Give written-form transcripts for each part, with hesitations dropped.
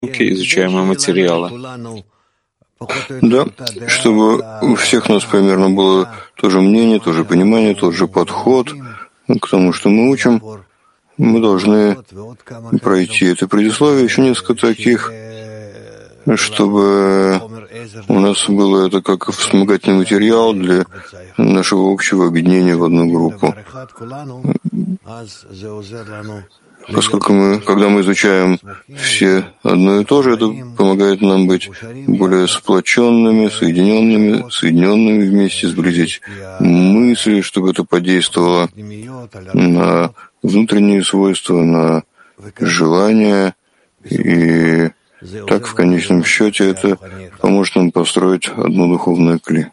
изучаемые материалы. Да, чтобы у всех нас примерно было то же мнение, то же понимание, тот же подход к тому, что мы учим, мы должны пройти это предисловие, еще несколько таких, чтобы у нас было это как вспомогательный материал для нашего общего объединения в одну группу. Поскольку когда мы изучаем все одно и то же, это помогает нам быть более сплоченными, соединенными вместе, сблизить мысли, чтобы это подействовало на внутренние свойства, на желания, и так в конечном счете это поможет нам построить одно духовное кли.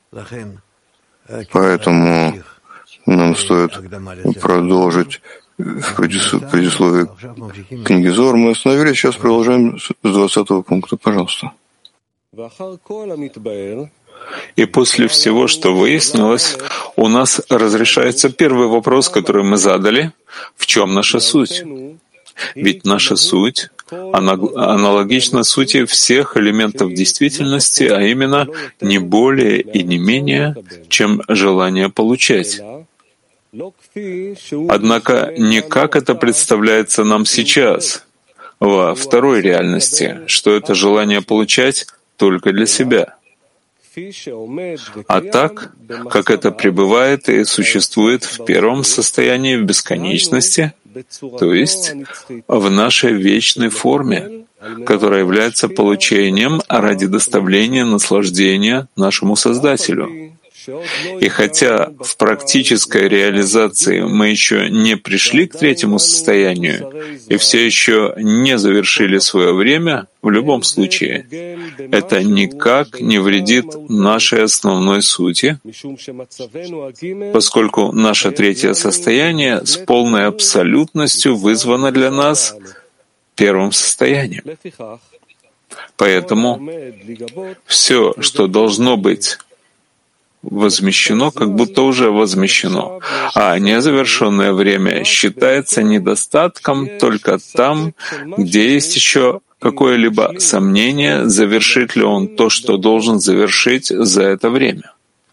Поэтому нам стоит продолжить в предисловии книги Зоар. Мы остановились, сейчас продолжаем с 20-го пункта. Пожалуйста. И после всего, что выяснилось, у нас разрешается первый вопрос, который мы задали: в чем наша суть? Ведь наша суть аналогична сути всех элементов действительности, а именно не более и не менее, чем желание получать. Однако не как это представляется нам сейчас, во второй реальности, что это желание получать только для себя, а так, как это пребывает и существует в первом состоянии в бесконечности, то есть в нашей вечной форме, которая является получением ради доставления наслаждения нашему Создателю. И хотя в практической реализации мы еще не пришли к третьему состоянию и все еще не завершили свое время, в любом случае, это никак не вредит нашей основной сути, поскольку наше третье состояние с полной абсолютностью вызвано для нас первым состоянием. Поэтому все, что должно быть возмещено, как будто уже возмещено, а незавершенное время считается недостатком только там, где есть еще какое-либо сомнение, завершит ли он то, что должен завершить за это время.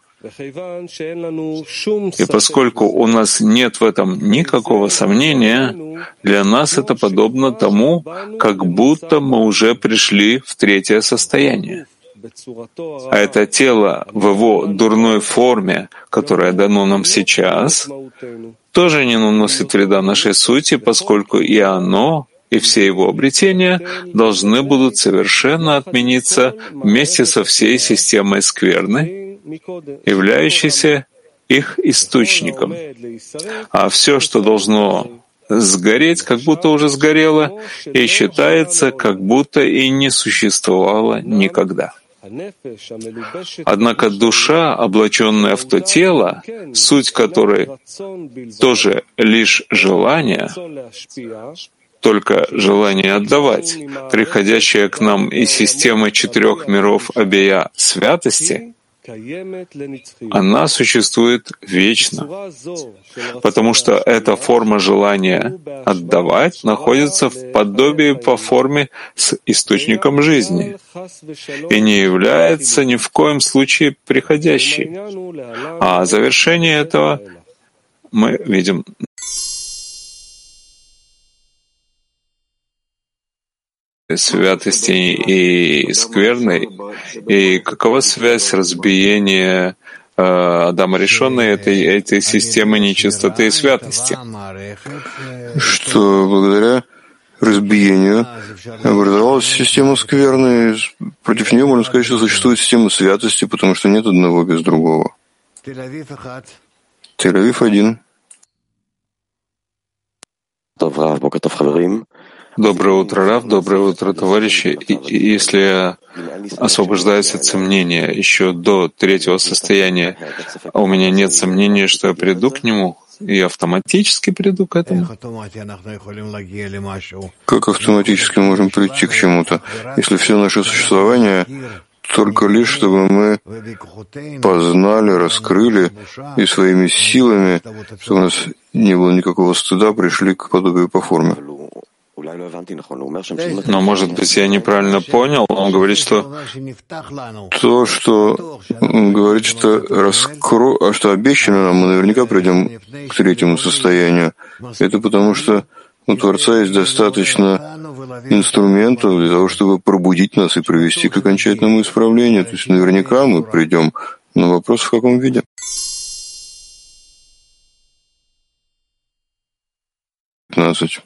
И поскольку у нас нет в этом никакого сомнения, для нас это подобно тому, как будто мы уже пришли в третье состояние. А это тело в его дурной форме, которое дано нам сейчас, тоже не наносит вреда нашей сути, поскольку и оно, и все его обретения должны будут совершенно отмениться вместе со всей системой скверны, являющейся их источником. А все, что должно сгореть, как будто уже сгорело, и считается, как будто и не существовало никогда. Однако душа, облаченная в то тело, суть которой тоже лишь желание, только желание отдавать, приходящее к нам из системы 4 миров Абия святости, она существует вечно, потому что эта форма желания отдавать находится в подобии по форме с источником жизни и не является ни в коем случае приходящей. А завершение этого мы видим святости и скверной, и какова связь разбиения Адама решенной этой системы нечистоты и святости? Что благодаря разбиению образовалась система скверны, против нее можно сказать, что существует система святости, потому что нет одного без другого. Тель-Авив один. Доброе утро, Рав, доброе утро, товарищи. И если я освобождаюсь от сомнения еще до третьего состояния, а у меня нет сомнения, что я приду к нему, и автоматически приду к этому? Как автоматически мы можем прийти к чему-то, если все наше существование только лишь, чтобы мы познали, раскрыли и своими силами, чтобы у нас не было никакого стыда, пришли к подобию по форме? Но, может быть, я неправильно понял. Он говорит, что То, что он говорит, что обещано нам, мы наверняка придем к третьему состоянию, это потому что у Творца есть достаточно инструментов для того, чтобы пробудить нас и привести к окончательному исправлению. То есть наверняка мы придем, но вопрос в каком виде. 15.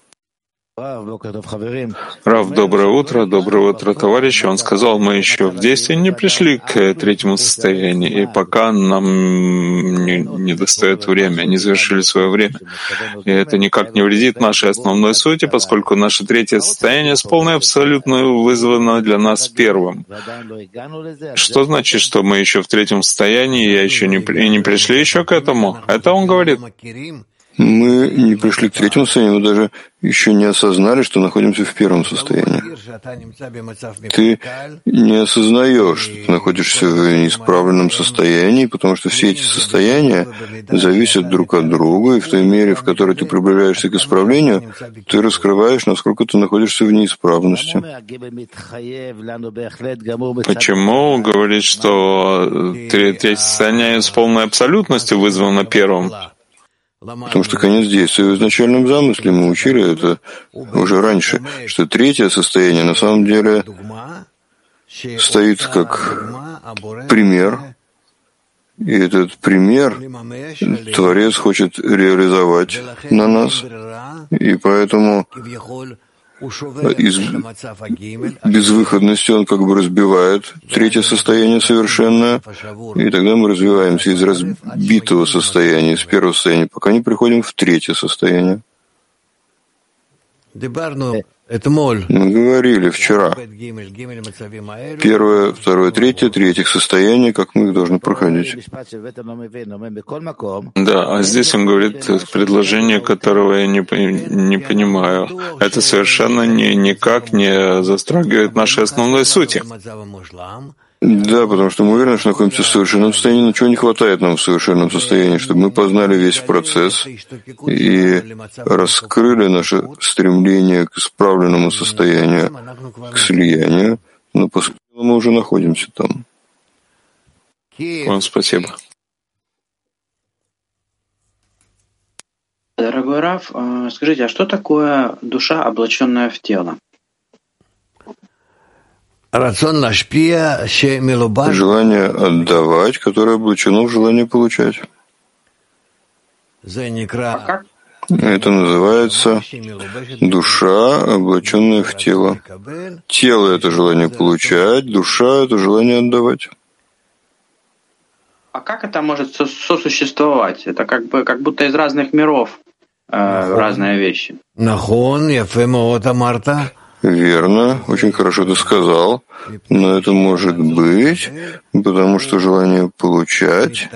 Рав, доброе утро, товарищи. Он сказал, мы еще в действии не пришли к третьему состоянию, и пока нам не достает время, не завершили свое время. И это никак не вредит нашей основной сути, поскольку наше третье состояние с полной абсолютно вызвано для нас первым. Что значит, что мы еще в третьем состоянии, и еще не пришли еще к этому? Это он говорит. Мы не пришли к третьему состоянию, мы даже еще не осознали, что находимся в первом состоянии. Ты не осознаешь, что ты находишься в неисправленном состоянии, потому что все эти состояния зависят друг от друга, и в той мере, в которой ты приближаешься к исправлению, ты раскрываешь, насколько ты находишься в неисправности. Почему говорит, что третье состояние с полной абсолютностью вызвано первым? Потому что конец действия в изначальном замысле, мы учили это уже раньше, что третье состояние на самом деле стоит как пример, и этот пример Творец хочет реализовать на нас, и поэтому из безвыходности он как бы разбивает третье состояние совершенное, и тогда мы развиваемся из разбитого состояния, из первого состояния, пока не приходим в третье состояние. Мы говорили вчера. Первое, второе, третьих состояний, как мы их должны проходить. Да, а здесь он говорит предложение, которого я не понимаю. Это совершенно никак не затрагивает нашей основной сути. Да, потому что мы уверены, что находимся в совершенном состоянии, но чего не хватает нам в совершенном состоянии, чтобы мы познали весь процесс и раскрыли наше стремление к исправленному состоянию, к слиянию, но поскольку мы уже находимся там. Вам спасибо. Дорогой Рав, скажите, а что такое душа, облаченная в тело? Желание отдавать, которое облачено в желание получать. Это называется душа, облаченная в тело. Тело — это желание получать, душа — это желание отдавать. А как это может сосуществовать? Это как будто из разных миров разные вещи. Верно, очень хорошо ты сказал, но это может быть, потому что желание получать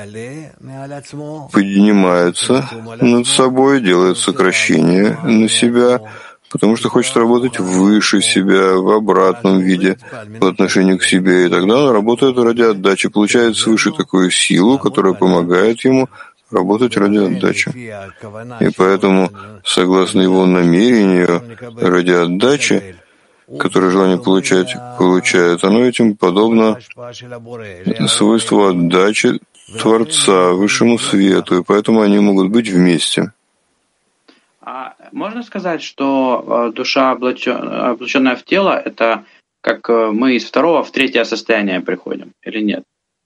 поднимается над собой, делает сокращение на себя, потому что хочет работать выше себя, в обратном виде, по отношению к себе, и тогда он работает ради отдачи, получает свыше такую силу, которая помогает ему работать ради отдачи. И поэтому, согласно его намерению ради отдачи, которое желание получает, оно этим подобно свойству отдачи Творца, высшему свету, и поэтому они могут быть вместе. А можно сказать, что душа, облаченная в тело, это как мы из второго в третье состояние приходим, или нет?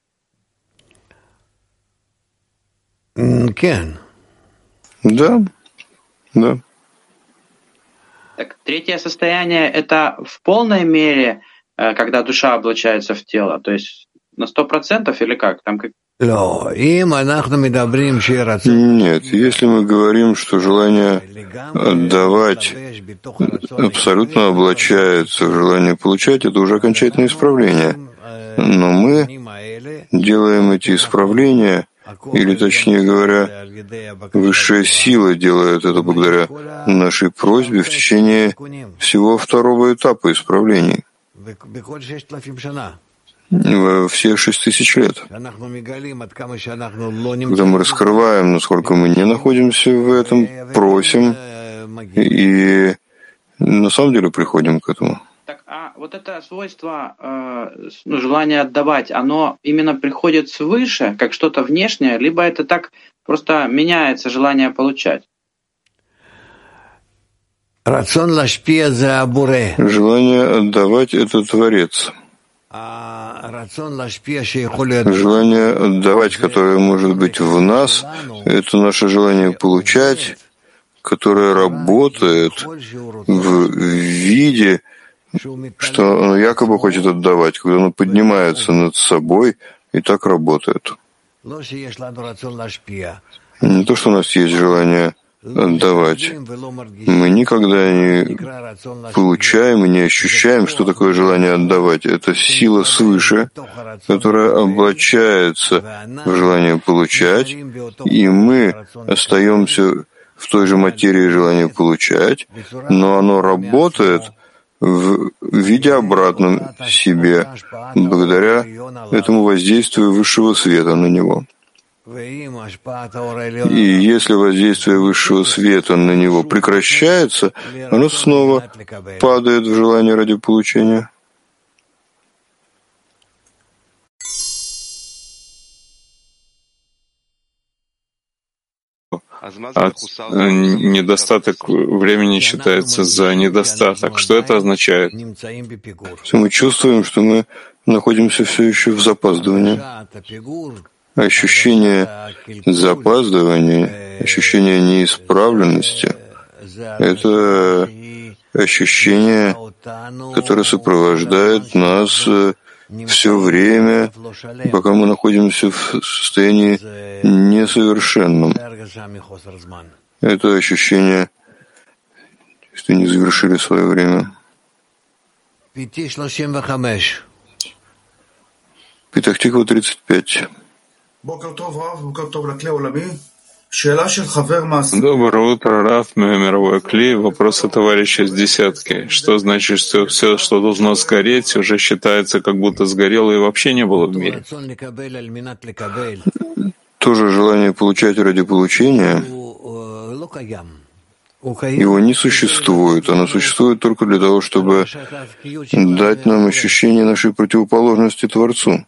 Да, да. Так, третье состояние — это в полной мере, когда душа облачается в тело, то есть на 100% или как? Там как... Нет, если мы говорим, что желание отдавать абсолютно облачается в желание получать, это уже окончательное исправление. Но мы делаем эти исправления, или, точнее говоря, высшая сила делает это благодаря нашей просьбе в течение всего второго этапа исправлений. Во все 6000 лет. Когда мы раскрываем, насколько мы не находимся в этом, просим и на самом деле приходим к этому. Так, а вот это свойство, желание отдавать, оно именно приходит свыше, как что-то внешнее, либо это так просто меняется желание получать? Желание отдавать — это Творец. Желание отдавать, которое может быть в нас, это наше желание получать, которое работает в виде, что оно якобы хочет отдавать, когда оно поднимается над собой и так работает. Не то, что у нас есть желание отдавать. Мы никогда не получаем и не ощущаем, что такое желание отдавать. Это сила свыше, которая облачается в желание получать, и мы остаемся в той же материи желания получать, но оно работает в виде обратном себе, благодаря этому воздействию высшего света на него. И если воздействие высшего света на него прекращается, оно снова падает в желание ради получения. Недостаток времени считается за недостаток. Что это означает? Мы чувствуем, что мы находимся все еще в запаздывании. Ощущение запаздывания, ощущение неисправленности — это ощущение, которое сопровождает нас все время, пока мы находимся в состоянии несовершенном. Это ощущение, что не завершили свое время. Петах-Тиква 35. Доброе утро, Раф, мировой клей. Вопрос от товарища с десятки. Что значит, что все, что должно сгореть, уже считается, как будто сгорело и вообще не было в мире? Тоже желание получать ради получения, его не существует. Оно существует только для того, чтобы дать нам ощущение нашей противоположности Творцу.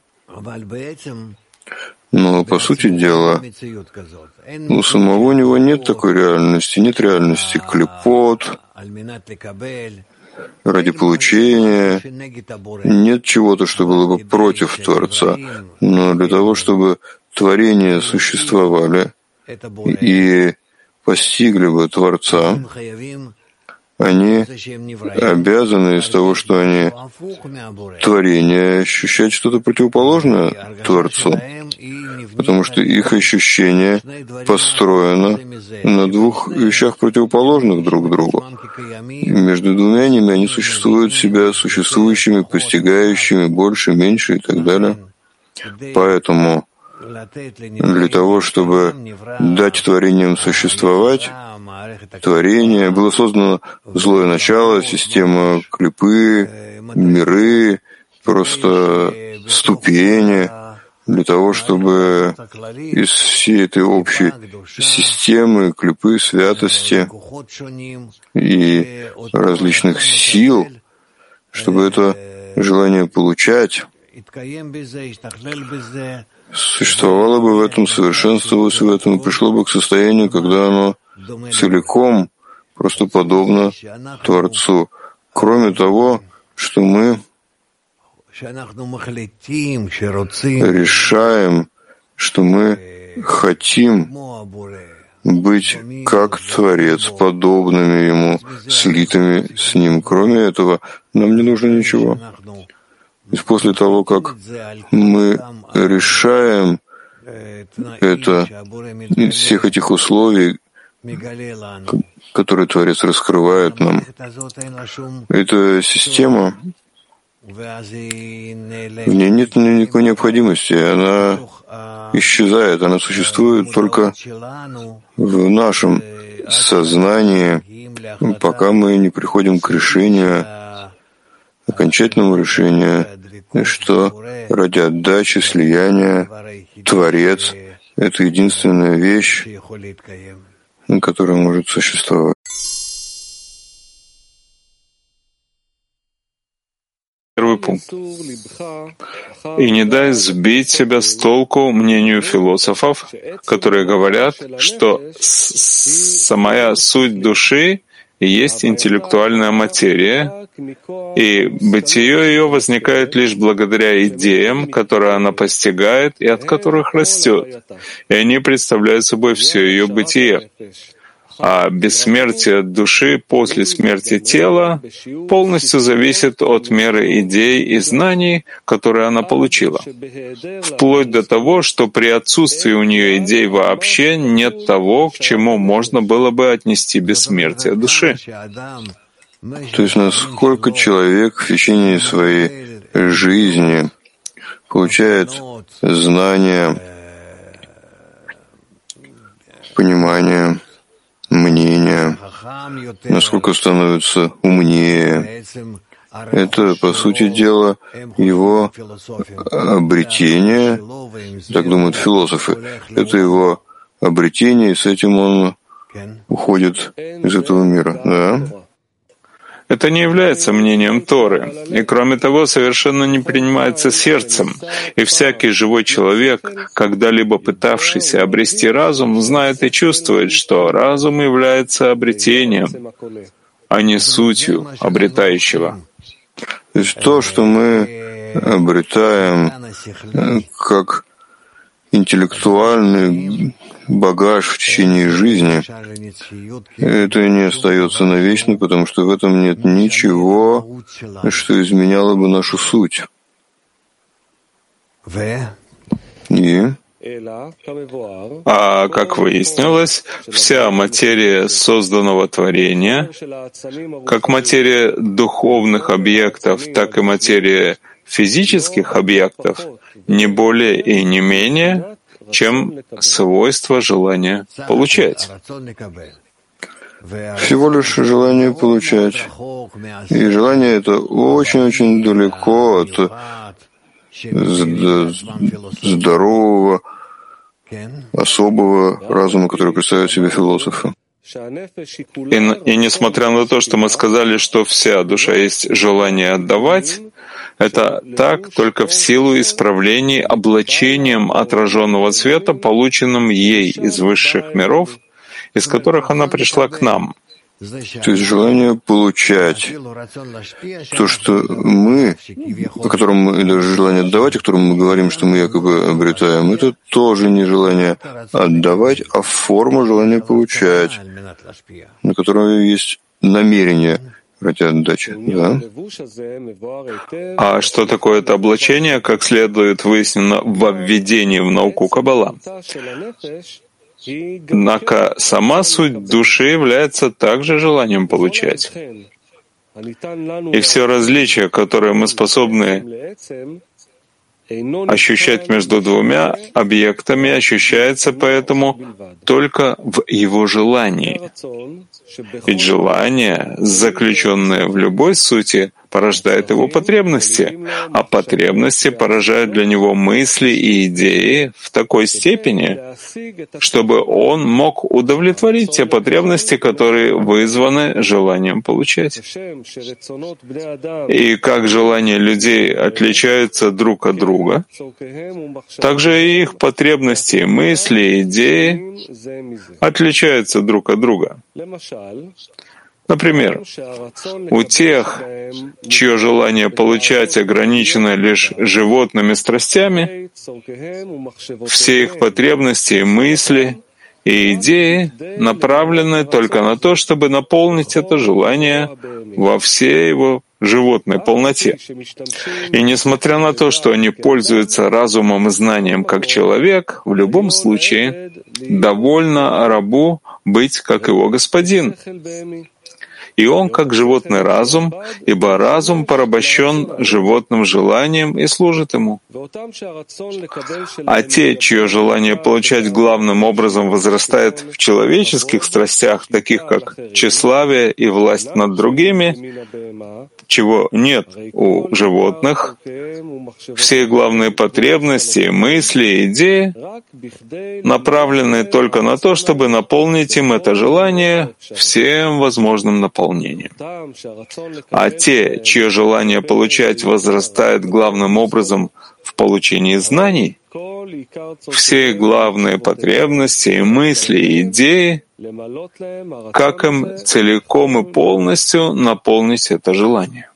Но, по сути дела, у самого него нет такой реальности, нет реальности клепот, ради получения, нет чего-то, что было бы против Творца, но для того, чтобы творения существовали и постигли бы Творца, они обязаны из того, что они творение, ощущать что-то противоположное Творцу, потому что их ощущение построено на двух вещах, противоположных друг другу. И между двумя ними они существуют себя существующими, постигающими больше, меньше и так далее. Поэтому для того, чтобы дать творениям существовать, творение было создано злое начало, система клипы, миры, просто ступени, для того, чтобы из всей этой общей системы клипы, святости и различных сил, чтобы это желание получать существовало бы в этом, совершенствовалось в этом, и пришло бы к состоянию, когда оно целиком просто подобно Творцу. Кроме того, что мы решаем, что мы хотим быть как Творец, подобными Ему, слитыми с Ним. Кроме этого, нам не нужно ничего. И после того, как мы решаем это из всех этих условий, которые Творец раскрывает нам, эта система, в ней нет никакой необходимости, она исчезает, она существует только в нашем сознании, пока мы не приходим к решению, окончательному решению, что ради отдачи, слияния, Творец — это единственная вещь, которая может существовать. Первый пункт. И не дай сбить себя с толку мнению философов, которые говорят, что самая суть души есть интеллектуальная материя, и бытие ее возникает лишь благодаря идеям, которые она постигает и от которых растет, и они представляют собой все ее бытие. А бессмертие души после смерти тела полностью зависит от меры идей и знаний, которые она получила, вплоть до того, что при отсутствии у нее идей вообще нет того, к чему можно было бы отнести бессмертие души. То есть насколько человек в течение своей жизни получает знания, понимание, мнение, насколько становится умнее. Это, по сути дела, его обретение, так думают философы, это его обретение, и с этим он уходит из этого мира. Да? Это не является мнением Торы, и кроме того, совершенно не принимается сердцем. И всякий живой человек, когда-либо пытавшийся обрести разум, знает и чувствует, что разум является обретением, а не сутью обретающего. То есть то, что мы обретаем как интеллектуальный багаж в течение жизни, это не остается навечно, потому что в этом нет ничего, что изменяло бы нашу суть. А как выяснилось, вся материя созданного творения, как материя духовных объектов, так и материя физических объектов, не более и не менее, чем свойство желания получать. Всего лишь желание получать. И желание это очень-очень далеко от здорового, особого разума, который представляют себе философы. И несмотря на то, что мы сказали, что вся душа есть желание отдавать, это так только в силу исправлений облачением отраженного света, полученным ей из высших миров, из которых она пришла к нам. То есть желание получать то, что мы, о котором мы, даже желание отдавать, о котором мы говорим, что мы якобы обретаем, это тоже не желание отдавать, а форма желания получать, на которой есть намерение ради отдачи. Да? А что такое это облачение, как следует выяснено во введении в науку Каббала? Однако сама суть души является также желанием получать. И все различия, которые мы способны ощущать между двумя объектами, ощущается поэтому только в его желании. Ведь желание, заключенное в любой сути, порождает его потребности, а потребности порождают для него мысли и идеи в такой степени, чтобы он мог удовлетворить те потребности, которые вызваны желанием получать. И как желания людей отличаются друг от друга, так же и их потребности, мысли, идеи отличаются друг от друга. Например, у тех, чье желание получать ограничено лишь животными страстями, все их потребности, мысли и идеи направлены только на то, чтобы наполнить это желание во всей его животной полноте. И несмотря на то, что они пользуются разумом и знанием как человек, в любом случае довольно рабу быть как его господин. И он как животный разум, ибо разум порабощен животным желанием и служит ему. А те, чье желание получать главным образом возрастает в человеческих страстях, таких как тщеславие и власть над другими, чего нет у животных, все главные потребности, мысли, идеи направлены только на то, чтобы наполнить им это желание всем возможным наполнением. наполнением. А те, чье желание получать возрастает главным образом в получении знаний, все их главные потребности и мысли и идеи, как им целиком и полностью наполнить это желание.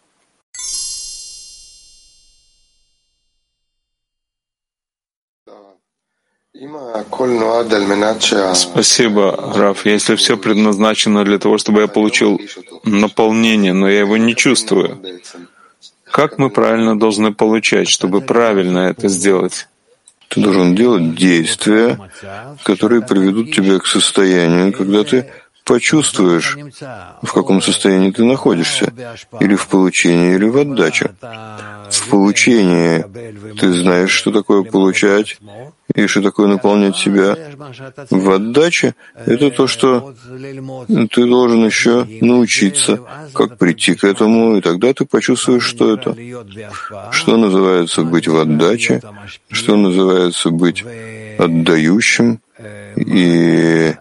Спасибо, Раф. Если все предназначено для того, чтобы я получил наполнение, но я его не чувствую, как мы правильно должны получать, чтобы правильно это сделать? Ты должен делать действия, которые приведут тебя к состоянию, когда ты почувствуешь, в каком состоянии ты находишься, или в получении, или в отдаче. В получении ты знаешь, что такое получать, и что такое наполнять себя. В отдаче — это то, что ты должен еще научиться, как прийти к этому, и тогда ты почувствуешь, что это. Что называется быть в отдаче, что называется быть отдающим, и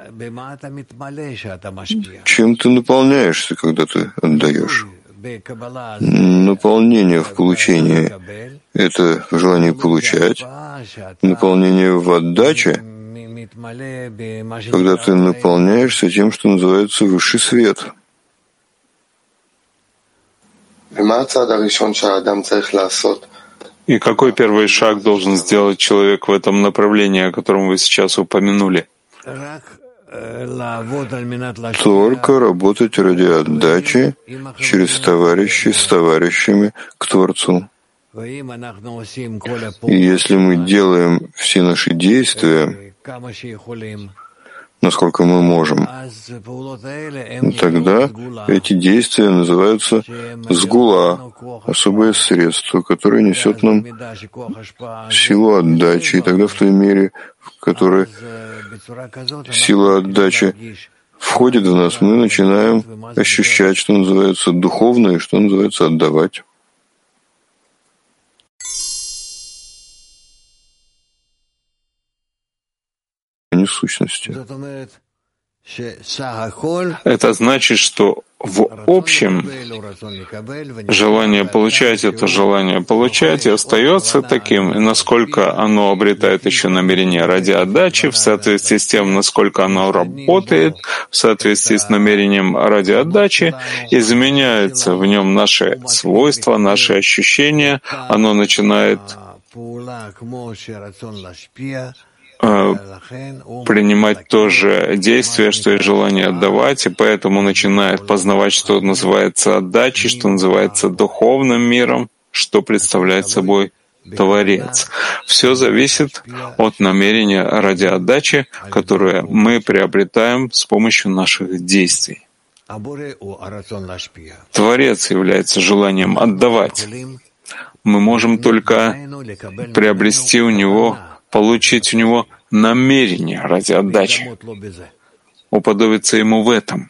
чем ты наполняешься, когда ты отдаешь. Наполнение в получении — это желание получать. Наполнение в отдаче, когда ты наполняешься тем, что называется высший свет. И какой первый шаг должен сделать человек в этом направлении, о котором вы сейчас упомянули? Только работать ради отдачи через товарищей с товарищами к Творцу. И если мы делаем все наши действия, насколько мы можем, тогда эти действия называются сгула, особое средство, которое несет нам силу отдачи. И тогда в той мере, в которой сила отдачи входит в нас, мы начинаем ощущать, что называется духовное, что называется отдавать. Не сущности. Это значит, что в общем желание получать — это желание получать, и остается таким, и насколько оно обретает еще намерение ради отдачи, в соответствии с тем, насколько оно работает, в соответствии с намерением ради отдачи, изменяются в нем наши свойства, наши ощущения, оно начинает принимать то же действие, что и желание отдавать, и поэтому начинает познавать, что называется отдачей, что называется духовным миром, что представляет собой Творец. Все зависит от намерения ради отдачи, которое мы приобретаем с помощью наших действий. Творец является желанием отдавать. Мы можем только приобрести у него, получить у него намерение ради отдачи, уподобиться ему в этом.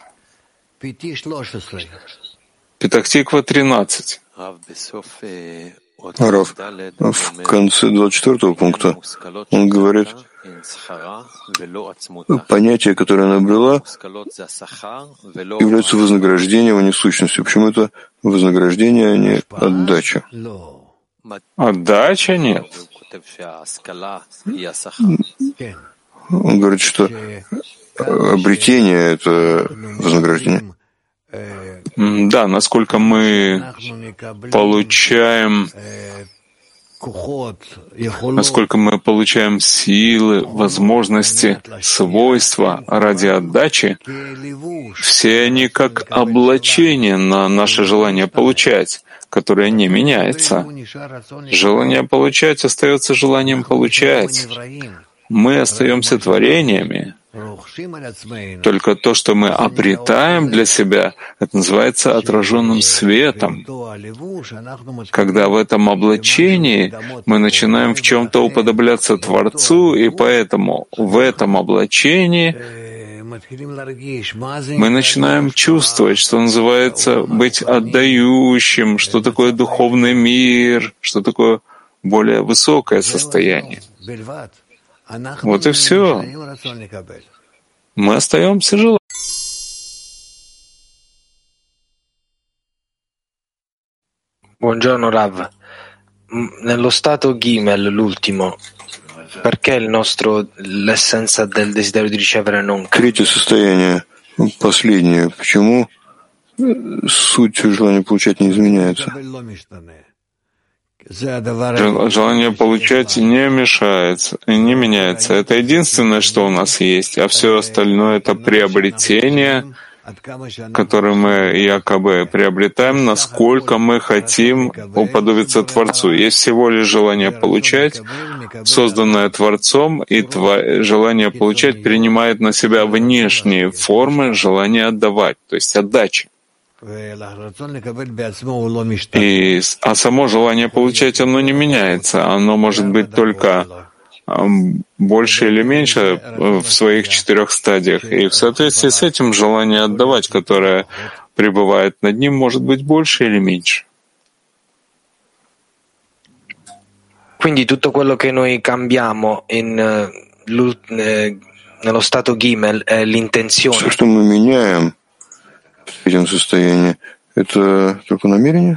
Петах-Тиква 13. Рав, в конце 24-го пункта он говорит, понятие, которое она обрела, является вознаграждением, а не сущностью. Почему это вознаграждение, а не отдача? Отдача нет. Он говорит, что обретение — это вознаграждение. Да, насколько мы получаем силы, возможности, свойства ради отдачи, все они как облачение на наше желание получать, которое не меняется. Желание получать остается желанием получать. Мы остаемся творениями. Только то, что мы обретаем для себя, это называется отраженным светом. Когда в этом облачении мы начинаем в чем-то уподобляться Творцу, и поэтому в этом облачении мы начинаем чувствовать, что называется быть отдающим, что такое духовный мир, что такое более высокое состояние. Вот и все. Мы остаемся желанием. Buongiorno Rav. Nello stato Gimel, l'ultimo, perché l'essenza del desiderio di ricevere non cambia? Третье состояние, последнее. Почему суть желания получать не изменяется? Желание получать не мешается, не меняется. Это единственное, что у нас есть, а все остальное — это приобретение, которое мы якобы приобретаем, насколько мы хотим уподобиться Творцу. Есть всего лишь желание получать, созданное Творцом, и желание получать принимает на себя внешние формы желания отдавать, то есть отдачи. А само желание получать, оно не меняется. Оно может быть только больше или меньше в своих 4 стадиях. И в соответствии с этим желание отдавать, которое пребывает над ним, может быть больше или меньше. Quindi tutto quello che noi cambiamo nello stato Gimel è l'intenzione. Все, что мы меняем в этим состоянии, это только намерение?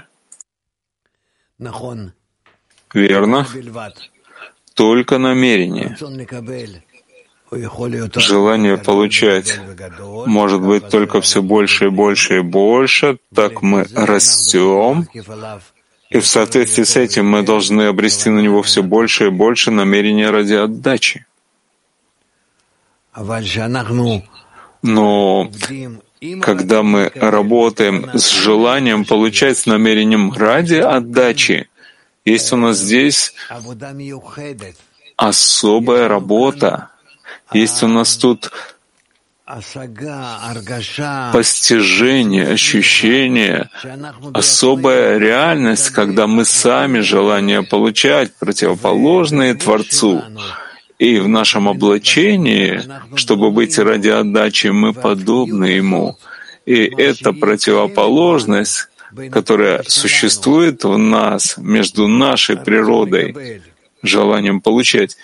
Верно. Только намерение. Желание получать может быть только все больше и больше и больше, так мы растем, и в соответствии с этим мы должны обрести на него все больше и больше намерения ради отдачи. Но когда мы работаем с желанием получать с намерением ради отдачи, есть у нас здесь особая работа. Есть у нас тут постижение, ощущение, особая реальность, когда мы сами желание получать, противоположные Творцу. И в нашем облачении, чтобы быть ради отдачи, мы подобны Ему. И эта противоположность, которая существует в нас, между нашей природой, желанием получать,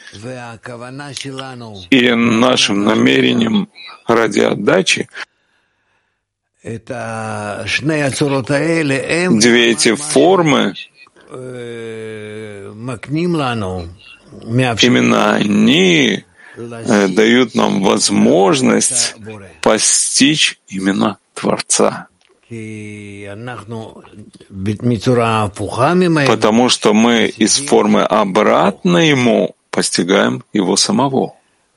и нашим намерением ради отдачи, две эти формы, именно они дают нам возможность постичь именно Творца. Потому что мы из формы обратно Ему постигаем Его самого.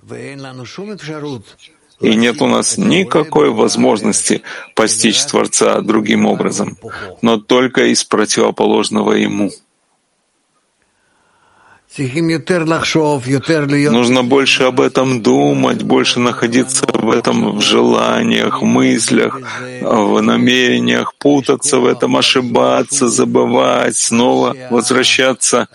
И нет у нас никакой возможности постичь Творца другим образом, но только из противоположного Ему. Нужно больше об этом думать, больше находиться в этом в желаниях, в мыслях, в намерениях, путаться в этом, ошибаться, забывать, снова возвращаться,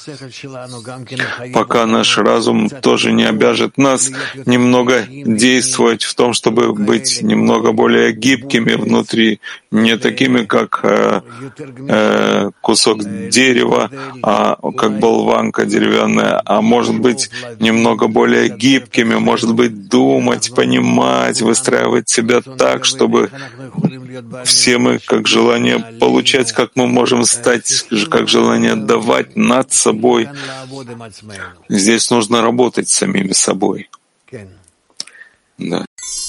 пока наш разум тоже не обяжет нас немного действовать в том, чтобы быть немного более гибкими внутри, не такими, как кусок дерева, а как болванка деревянная, а может быть немного более гибкими, может быть думать, понимать, выстраивать себя так, чтобы все мы, как желание получать, как мы можем стать, как желание отдавать над собой. Здесь нужно работать с самими собой. Да.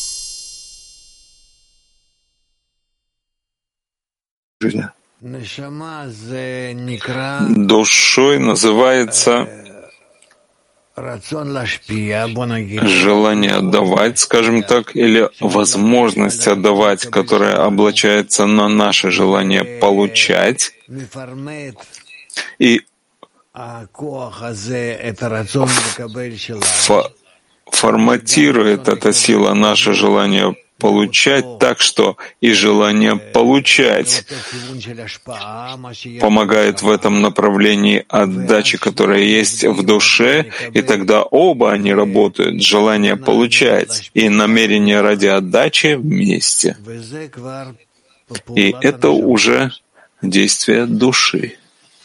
Жизнь. Душой называется желание отдавать, скажем так, или возможность отдавать, которая облачается на наше желание получать и форматирует эта сила наше желание получать так, что и желание получать помогает в этом направлении отдачи, которая есть в душе, и тогда оба они работают, желание получать и намерение ради отдачи вместе. И это уже действие души.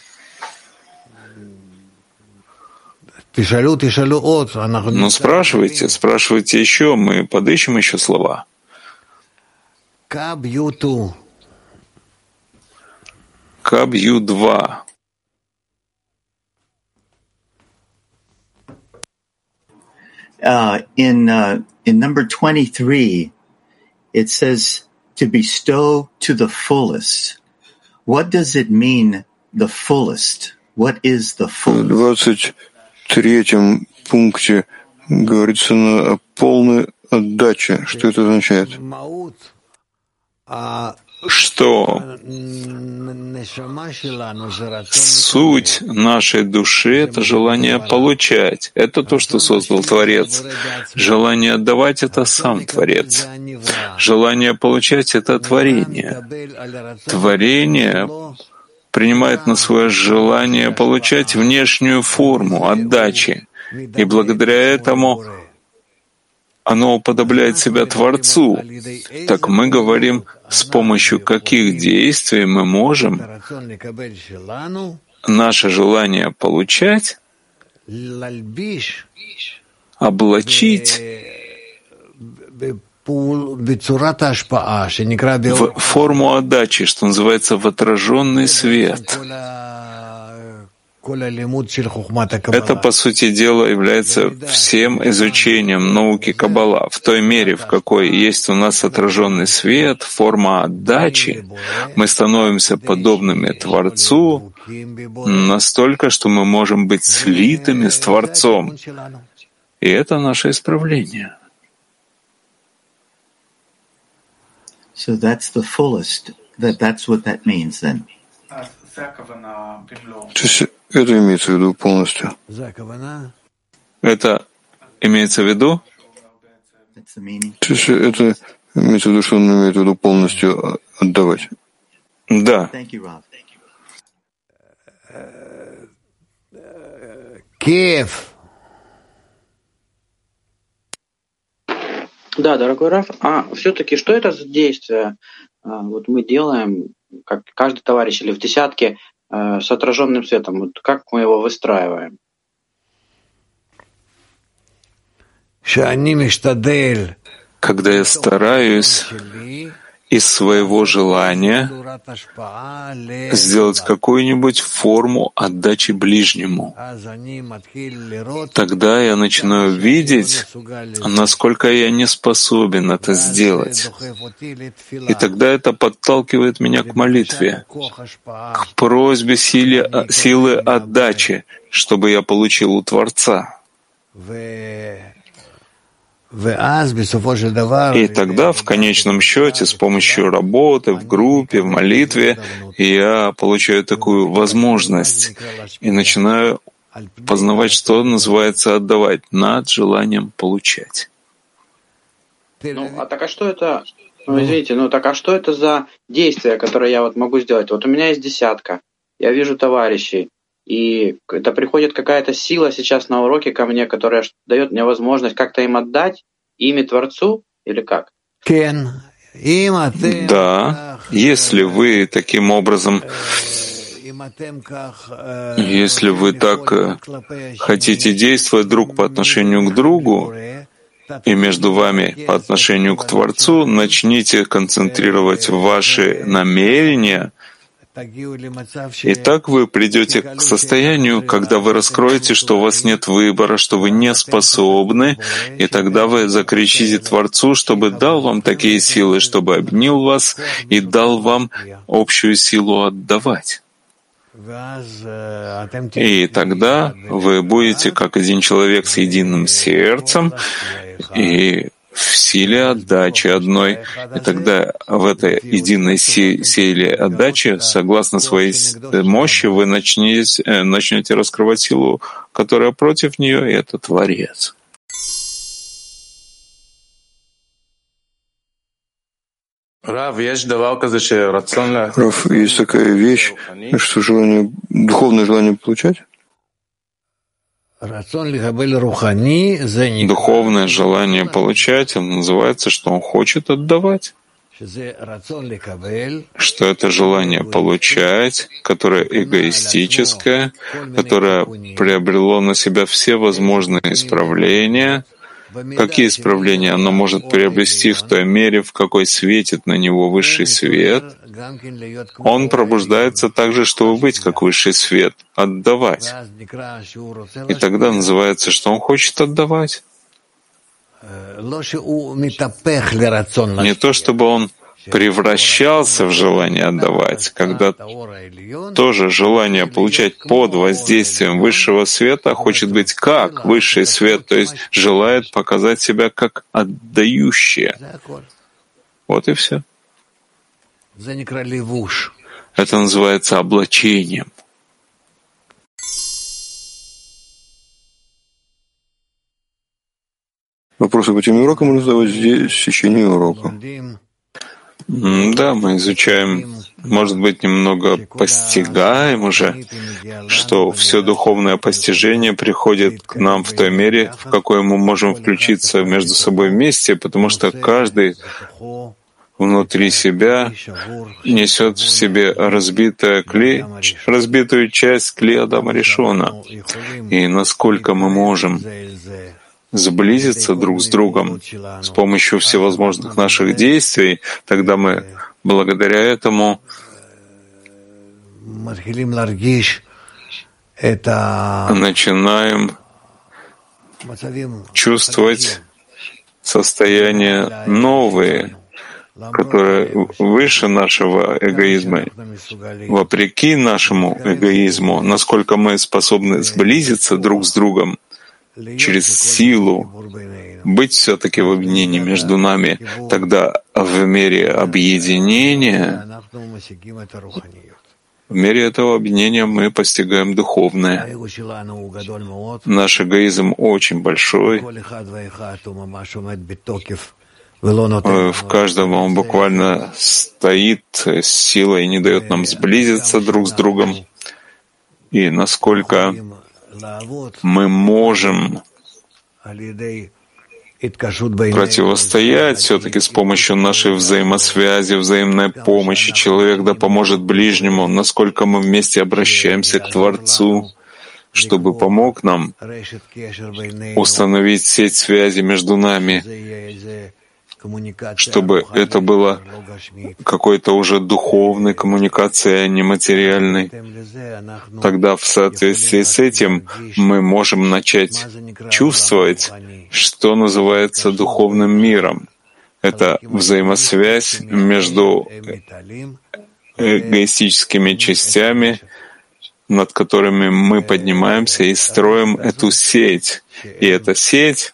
Ну, спрашивайте еще, мы подыщем еще слова. Кабью-2. In number 23, it says to bestow to the fullest. What does it mean, the fullest? What is the fullest? В 23-м пункте говорится о полной отдаче. Что это означает? Что суть нашей души — это желание получать. Это то, что создал Творец. Желание отдавать — это сам Творец. Желание получать — это творение. Творение принимает на свое желание получать внешнюю форму отдачи. И благодаря этому оно уподобляет себя Творцу. Так мы говорим, с помощью каких действий мы можем наше желание получать облачить в форму отдачи, что называется в отраженный свет. Это, по сути дела, является всем изучением науки Каббала. В той мере, в какой есть у нас отраженный свет, форма отдачи, мы становимся подобными Творцу настолько, что мы можем быть слитыми с Творцом. И это наше исправление. So that's the fullest. That's what that means then. То есть это имеется в виду полностью. Это имеется в виду? То есть это имеется в виду, что он имеет в виду полностью отдавать. Да. Киев. Да, дорогой Раф, а все-таки что это за действие? Вот мы делаем, как каждый товарищ или в десятке, с отраженным светом. Вот как мы его выстраиваем? Когда я стараюсь из своего желания сделать какую-нибудь форму отдачи ближнему, тогда я начинаю видеть, насколько я не способен это сделать. И тогда это подталкивает меня к молитве, к просьбе силы отдачи, чтобы я получил у Творца. И тогда, в конечном счете, с помощью работы, в группе, в молитве, я получаю такую возможность и начинаю познавать, что называется отдавать над желанием получать. Так а что это, а что это за действие, которое я вот могу сделать? Вот у меня есть десятка, я вижу товарищей, и это приходит какая-то сила сейчас на уроке ко мне, которая дает мне возможность как-то им отдать имя Творцу или как? Да, если вы таким образом, если вы так хотите действовать друг по отношению к другу, и между вами по отношению к Творцу, начните концентрировать ваши намерения, и так вы придете к состоянию, когда вы раскроете, что у вас нет выбора, что вы не способны, и тогда вы закричите Творцу, чтобы дал вам такие силы, чтобы объединил вас и дал вам общую силу отдавать. И тогда вы будете как один человек с единым сердцем и в силе отдачи одной. И тогда в этой единой силе отдачи, согласно своей мощи, вы начнете раскрывать силу, которая против нее, и это Творец. Рав, есть такая вещь, что духовное желание получать? Духовное желание получать, оно называется, что он хочет отдавать. Что это желание получать, которое эгоистическое, которое приобрело на себя все возможные исправления. Какие исправления оно может приобрести в той мере, в какой светит на него высший свет — Он пробуждается также, чтобы быть как высший свет, отдавать. И тогда называется, что он хочет отдавать. Не то, чтобы он превращался в желание отдавать, когда тоже желание получать под воздействием высшего света хочет быть как высший свет, то есть желает показать себя как отдающее. Вот и все. Это называется облачением. Вопросы по теме урока можно задавать здесь в течение урока. Да, мы изучаем, может быть, немного постигаем уже, что все духовное постижение приходит к нам в той мере, в какой мы можем включиться между собой вместе, потому что каждый внутри себя несет в себе разбитую часть кли Адама Ришона. И насколько мы можем сблизиться друг с другом с помощью всевозможных наших действий, тогда мы благодаря этому начинаем чувствовать состояния новые, которые выше нашего эгоизма, вопреки нашему эгоизму, насколько мы способны сблизиться друг с другом через силу, быть все-таки в объединении между нами, тогда в мере объединения, в мере этого объединения мы постигаем духовное. Наш эгоизм очень большой. В каждом он буквально стоит с силой и не дает нам сблизиться друг с другом. И насколько мы можем противостоять все-таки с помощью нашей взаимосвязи, взаимной помощи. Человек да поможет ближнему, насколько мы вместе обращаемся к Творцу, чтобы помог нам установить сеть связи между нами, чтобы это было какой-то уже духовной коммуникацией, а не материальной. Тогда в соответствии с этим мы можем начать чувствовать, что называется духовным миром. Это взаимосвязь между эгоистическими частями, над которыми мы поднимаемся и строим эту сеть. И эта сеть,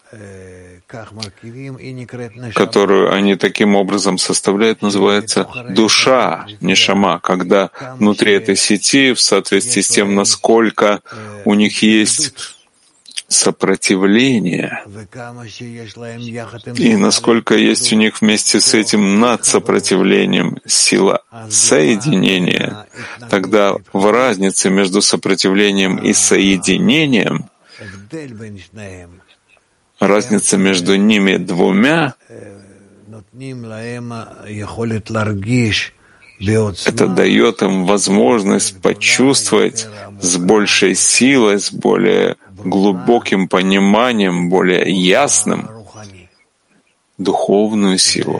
которую они таким образом составляют, называется душа, нешама, когда внутри этой сети, в соответствии с тем, насколько у них есть сопротивление, и насколько есть у них вместе с этим над сопротивлением сила соединения, тогда в разнице между сопротивлением и соединением, разница между ними двумя — это дает им возможность почувствовать с большей силой, с более глубоким пониманием, более ясным духовную силу.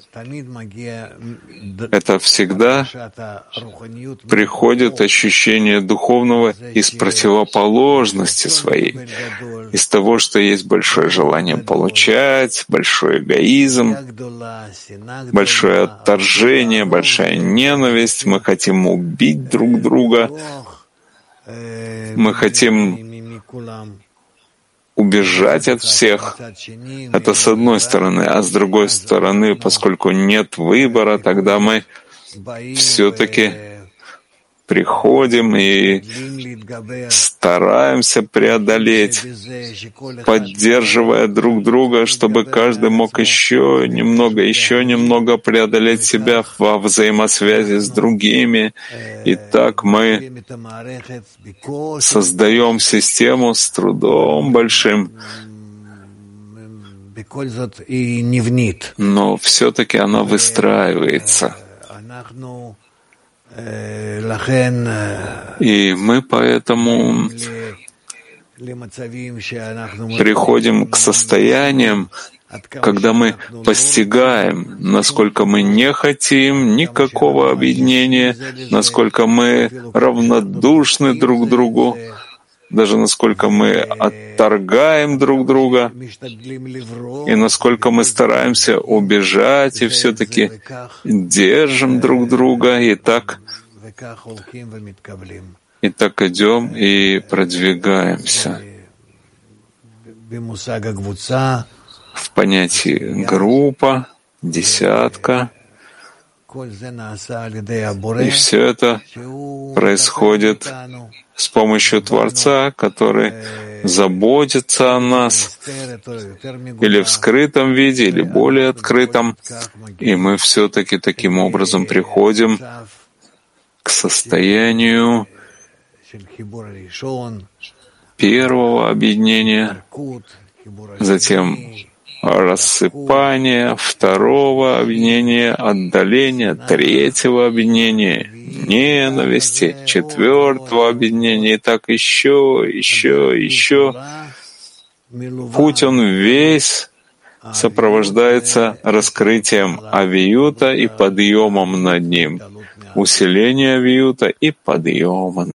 Это всегда приходит ощущение духовного из противоположности своей, из того, что есть большое желание получать, большой эгоизм, большое отторжение, большая ненависть. Мы хотим убить друг друга, мы хотим убежать от всех. Это с одной стороны. А с другой стороны, поскольку нет выбора, тогда мы все-таки приходим и стараемся преодолеть, поддерживая друг друга, чтобы каждый мог еще немного преодолеть себя во взаимосвязи с другими. И так мы создаем систему с трудом большим, но все-таки она выстраивается. И мы поэтому приходим к состояниям, когда мы постигаем, насколько мы не хотим никакого объединения, насколько мы равнодушны друг к другу, даже насколько мы отторгаем друг друга, и насколько мы стараемся убежать, и все-таки держим друг друга, и так идем и продвигаемся в понятии группа, десятка. И все это происходит с помощью Творца, который заботится о нас или в скрытом виде, или более открытом. И мы все-таки таким образом приходим к состоянию первого объединения, затем рассыпания, второго объединения, отдаления, третьего объединения, ненависти, четвертого объединения, и так еще. Путь он весь сопровождается раскрытием авиюта и подъемом над ним, усилением авиюта и подъемом.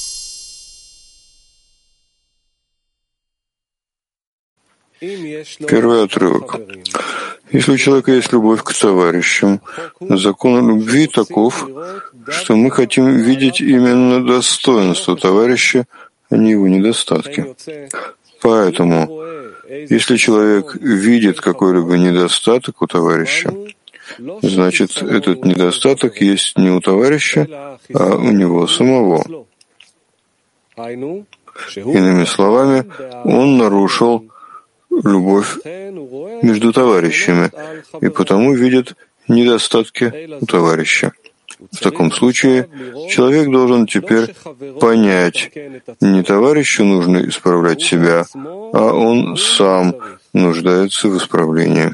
Первый отрывок. Если у человека есть любовь к товарищам, закон любви таков, что мы хотим видеть именно достоинство товарища, а не его недостатки. Поэтому, если человек видит какой-либо недостаток у товарища, значит, этот недостаток есть не у товарища, а у него самого. Иными словами, он нарушил любовь между товарищами, и потому видит недостатки у товарища. В таком случае человек должен теперь понять, не товарищу нужно исправлять себя, а он сам нуждается в исправлении.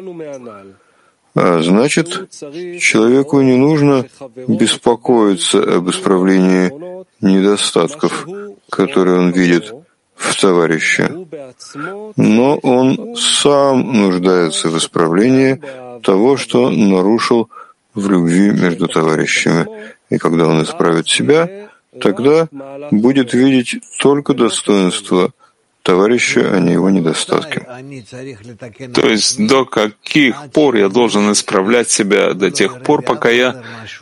А значит, человеку не нужно беспокоиться об исправлении недостатков, которые он видит в товарище, но он сам нуждается в исправлении того, что нарушил в любви между товарищами. И когда он исправит себя, тогда будет видеть только достоинство товарища, а не его недостатки. То есть до каких пор я должен исправлять себя? До тех пор, пока я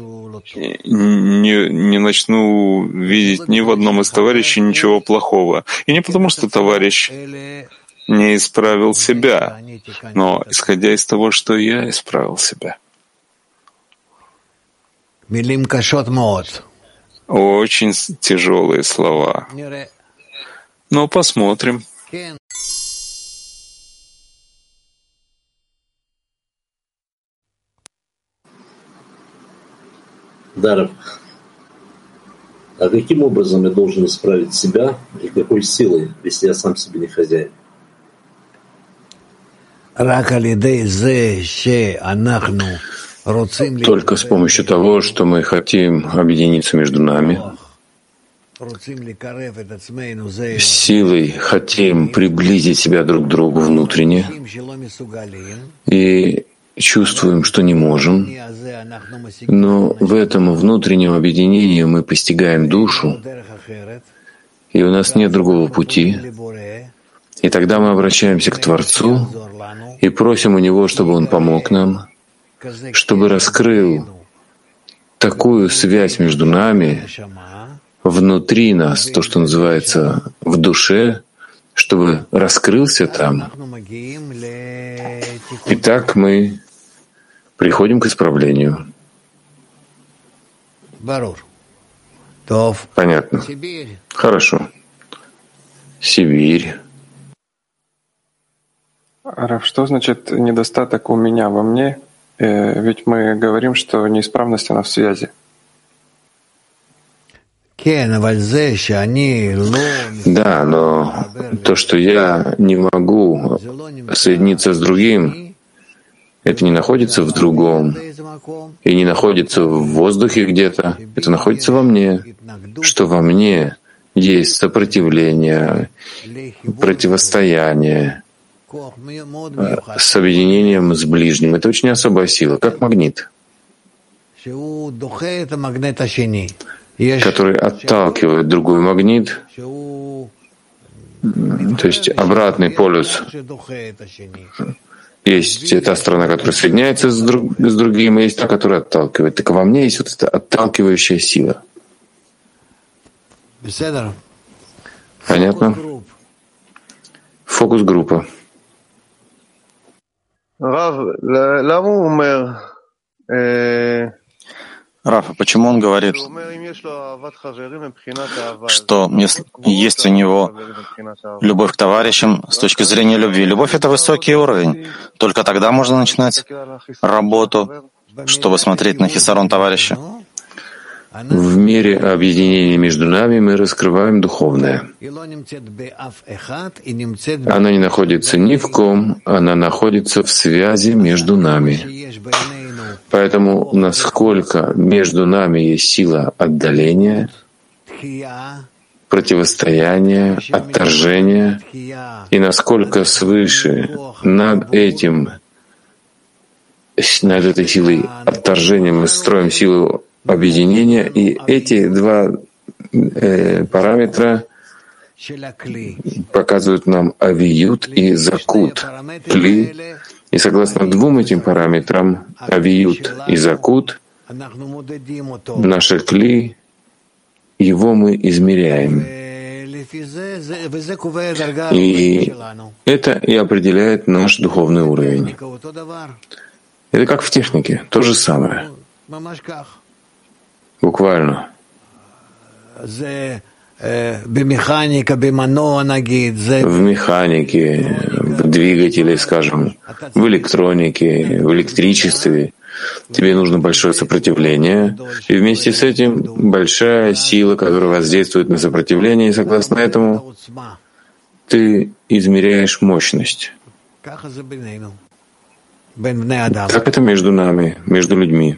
не начну видеть ни в одном из товарищей ничего плохого. И не потому, что товарищ не исправил себя, но исходя из того, что я исправил себя. Очень тяжелые слова. Но посмотрим. Даров, а каким образом я должен исправить себя и какой силой, если я сам себе не хозяин? Только с помощью того, что мы хотим объединиться между нами, силой хотим приблизить себя друг к другу внутренне и чувствуем, что не можем, но в этом внутреннем объединении мы постигаем душу, и у нас нет другого пути, и тогда мы обращаемся к Творцу и просим у Него, чтобы Он помог нам, чтобы раскрыл такую связь между нами, внутри нас, то, что называется в душе, чтобы раскрылся там. И так мы приходим к исправлению. Понятно. Хорошо. Сибирь. Рав, что значит недостаток у меня во мне? Ведь мы говорим, что неисправность, она в связи. Да, но то, что я не могу соединиться с другим, это не находится в другом и не находится в воздухе где-то, это находится во мне, что во мне есть сопротивление, противостояние с объединением с ближним. Это очень особая сила, как магнит, который отталкивает другой магнит, то есть обратный полюс. Есть та сторона, которая соединяется с другим, и есть та, которая отталкивает. Так во мне есть вот эта отталкивающая сила. Понятно? Фокус-группа. Раф, а почему он говорит, что если есть у него любовь к товарищам с точки зрения любви? Любовь — это высокий уровень. Только тогда можно начинать работу, чтобы смотреть на хисарон товарища. В мире объединения между нами мы раскрываем духовное. Она не находится ни в ком, она находится в связи между нами. Поэтому насколько между нами есть сила отдаления, противостояния, отторжения, и насколько свыше над этой силой отторжения мы строим силу объединения, и эти два параметра показывают нам авиют и закут, кли. И согласно двум этим параметрам, авиют и закут, наше кли, его мы измеряем. И это и определяет наш духовный уровень. Это как в технике, то же самое. Буквально. В механике, в двигателе, скажем, в электронике, в электричестве тебе нужно большое сопротивление, и вместе с этим большая сила, которая воздействует на сопротивление, и согласно этому ты измеряешь мощность. Так это между нами, между людьми.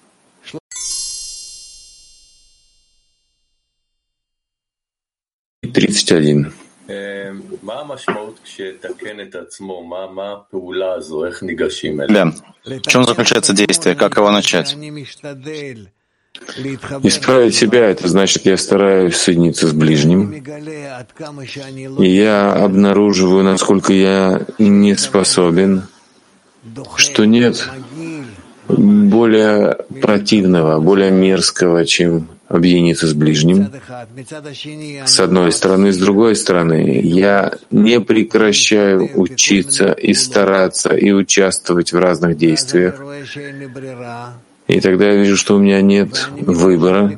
— 31. В чем заключается действие? Как его начать? Исправить себя — это значит, я стараюсь соединиться с ближним, и я обнаруживаю, насколько я не способен, что нет более противного, более мерзкого, чем объединиться с ближним. С одной стороны, с другой стороны, я не прекращаю учиться и стараться и участвовать в разных действиях. И тогда я вижу, что у меня нет выбора.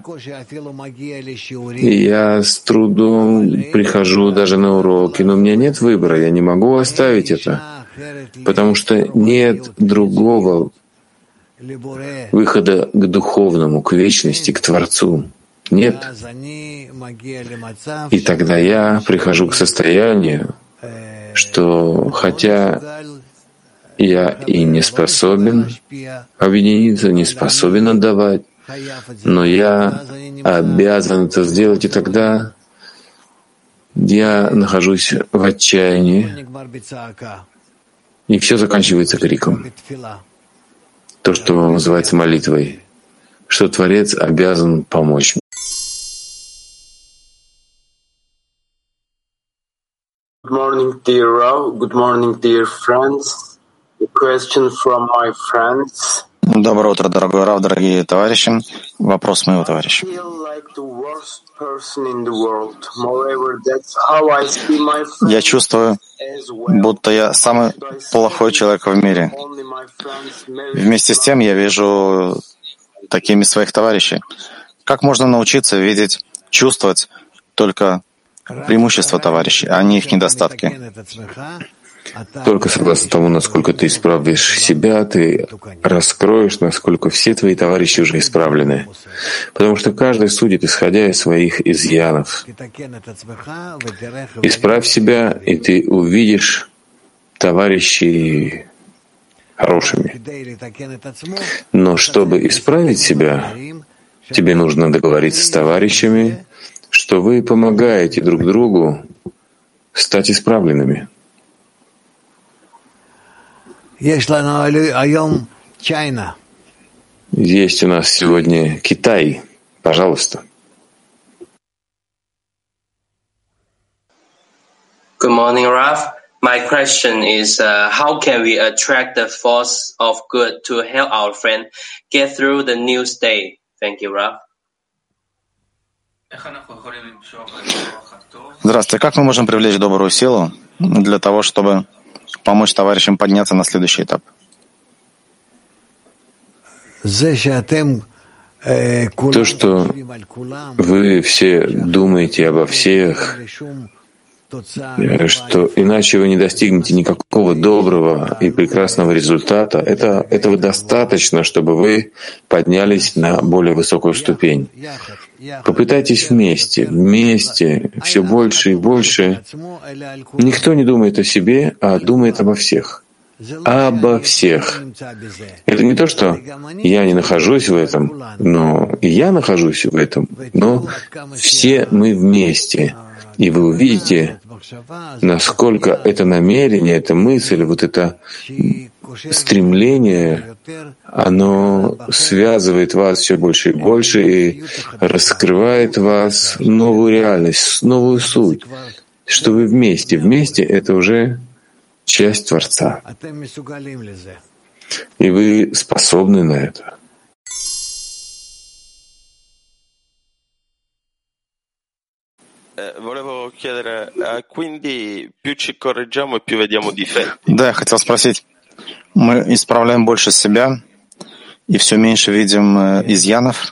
И я с трудом прихожу даже на уроки, но у меня нет выбора, я не могу оставить это, потому что нет другого выхода к духовному, к вечности, к Творцу. Нет. И тогда я прихожу к состоянию, что хотя я и не способен объединиться, не способен отдавать, но я обязан это сделать, и тогда я нахожусь в отчаянии, и все заканчивается криком. То, что называется молитвой, что Творец обязан помочь. Good morning, dear Rav. Good morning, dear friends. A question from my friends. Доброе утро, дорогой Рав, дорогие товарищи. Вопрос моего товарища. Я чувствую, будто я самый плохой человек в мире. Вместе с тем я вижу такими своих товарищей. Как можно научиться видеть, чувствовать только преимущества товарищей, а не их недостатки? Только согласно тому, насколько ты исправишь себя, ты раскроешь, насколько все твои товарищи уже исправлены. Потому что каждый судит, исходя из своих изъянов. Исправь себя, и ты увидишь товарищей хорошими. Но чтобы исправить себя, тебе нужно договориться с товарищами, что вы помогаете друг другу стать исправленными. Есть у нас сегодня Китай. Пожалуйста. Good morning, Raf. My question is, how can we attract the force of good to help our friend get through the new day? Thank you, Raf. Здравствуйте. Как мы можем привлечь добрую силу для того, чтобы помочь товарищам подняться на следующий этап? То, что вы все думаете обо всех, что иначе вы не достигнете никакого доброго и прекрасного результата, этого достаточно, чтобы вы поднялись на более высокую ступень. Попытайтесь вместе, все больше и больше. Никто не думает о себе, а думает обо всех. Обо всех. Это не то, что я не нахожусь в этом, но и я нахожусь в этом, но все мы вместе. И вы увидите, насколько это намерение, эта мысль, вот это стремление, оно связывает вас все больше и больше и раскрывает в вас новую реальность, новую суть, что вы вместе. Вместе — это уже часть Творца. И вы способны на это. Да, я хотел спросить, мы исправляем больше себя и все меньше видим изъянов?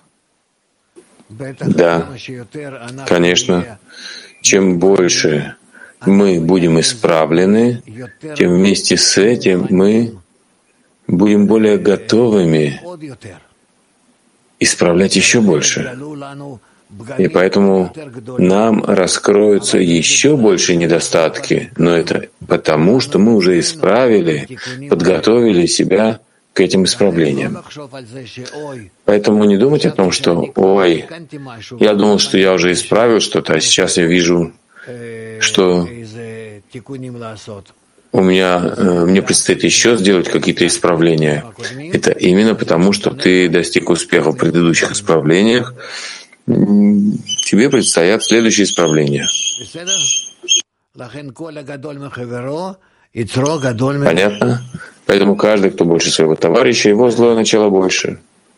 Да, конечно. Чем больше мы будем исправлены, тем вместе с этим мы будем более готовыми исправлять еще больше. И поэтому нам раскроются еще больше недостатки, но это потому, что мы уже исправили, подготовили себя к этим исправлениям. Поэтому не думайте о том, что «Ой, я думал, что я уже исправил что-то, а сейчас я вижу, что мне предстоит еще сделать какие-то исправления». Это именно потому, что ты достиг успеха в предыдущих исправлениях, тебе предстоят следующие исправления. Понятно? Поэтому каждый, кто больше своего товарища, его злое начало больше.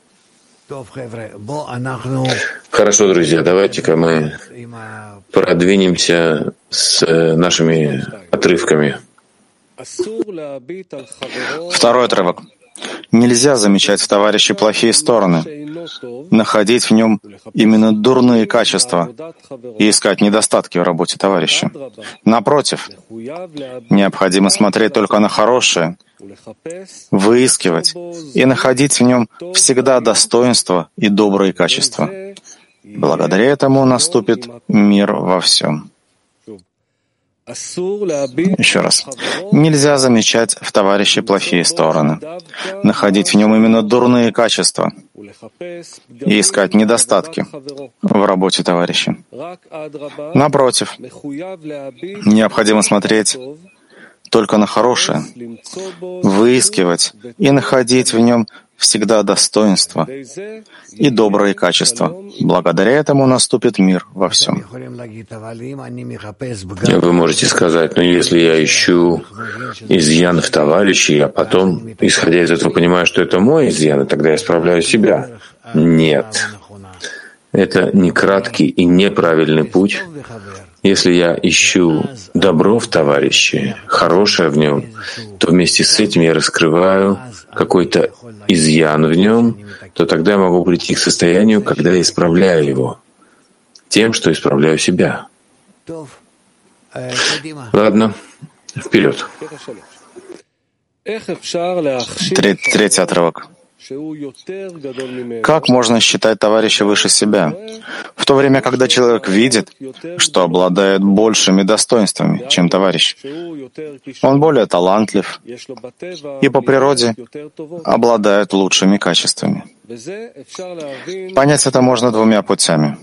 Хорошо, друзья, давайте-ка мы продвинемся с нашими отрывками. Второй отрывок. Нельзя замечать в товарище плохие стороны, находить в нем именно дурные качества и искать недостатки в работе товарища. Напротив, необходимо смотреть только на хорошее, выискивать и находить в нем всегда достоинства и добрые качества. Благодаря этому наступит мир во всем. Еще раз. Нельзя замечать в товарище плохие стороны, находить в нем именно дурные качества и искать недостатки в работе товарища. Напротив, необходимо смотреть только на хорошее, выискивать и находить в нем всегда достоинства и добрые качества. Благодаря этому наступит мир во всем. Вы можете сказать, но если я ищу изъян в товарище, а потом, исходя из этого, понимаю, что это мой изъян, и тогда я исправляю себя. Нет. Это не краткий и неправильный путь. Если я ищу добро в товарище, хорошее в нем, то вместе с этим я раскрываю какой-то изъян в нем, то тогда я могу прийти к состоянию, когда я исправляю его тем, что исправляю себя. Ладно, вперед. Третий отрывок. Как можно считать товарища выше себя, в то время, когда человек видит, что обладает большими достоинствами, чем товарищ? Он более талантлив и по природе обладает лучшими качествами. Понять это можно двумя путями.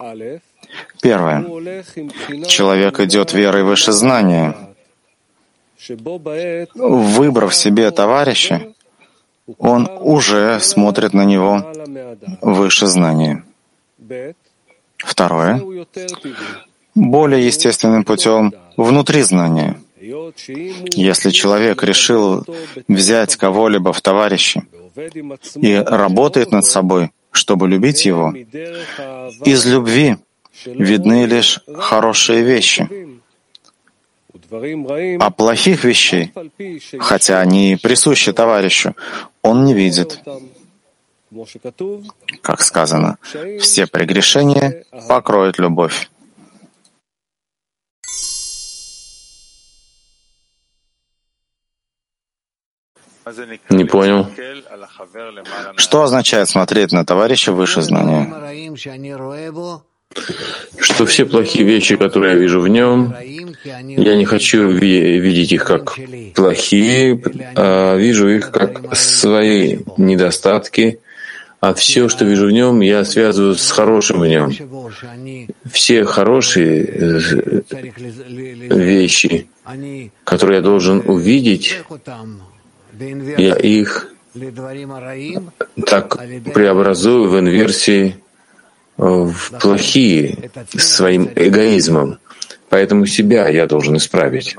Первое. Человек идет верой выше знания, выбрав себе товарища, он уже смотрит на него выше знания. Второе. Более естественным путем внутри знания. Если человек решил взять кого-либо в товарищи и работает над собой, чтобы любить его, из любви видны лишь хорошие вещи. А плохих вещей, хотя они присущи товарищу, он не видит. Как сказано, все прегрешения покроет любовь. Не понял. Что означает смотреть на товарища выше знания? Что все плохие вещи, которые я вижу в нем, я не хочу видеть их как плохие, а вижу их как свои недостатки, а все, что вижу в нем, я связываю с хорошим в нем. Все хорошие вещи, которые я должен увидеть, я их так преобразую в инверсии в плохие своим эгоизмом. Поэтому себя я должен исправить.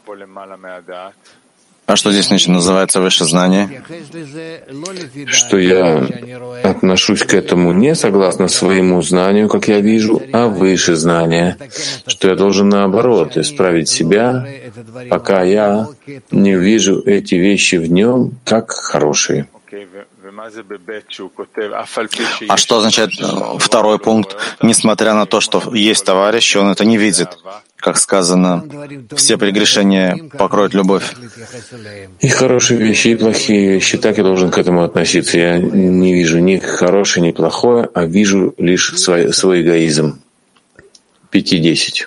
А что здесь называется выше знание? Что я отношусь к этому не согласно своему знанию, как я вижу, а выше знания. Что я должен, наоборот, исправить себя, пока я не увижу эти вещи в нем как хорошие. А что означает второй пункт? Несмотря на то, что есть товарищ, он это не видит. Как сказано, все прегрешения покроют любовь. И хорошие вещи, и плохие вещи. Так я должен к этому относиться. Я не вижу ни хорошее, ни плохое, а вижу лишь свой эгоизм. 5-10.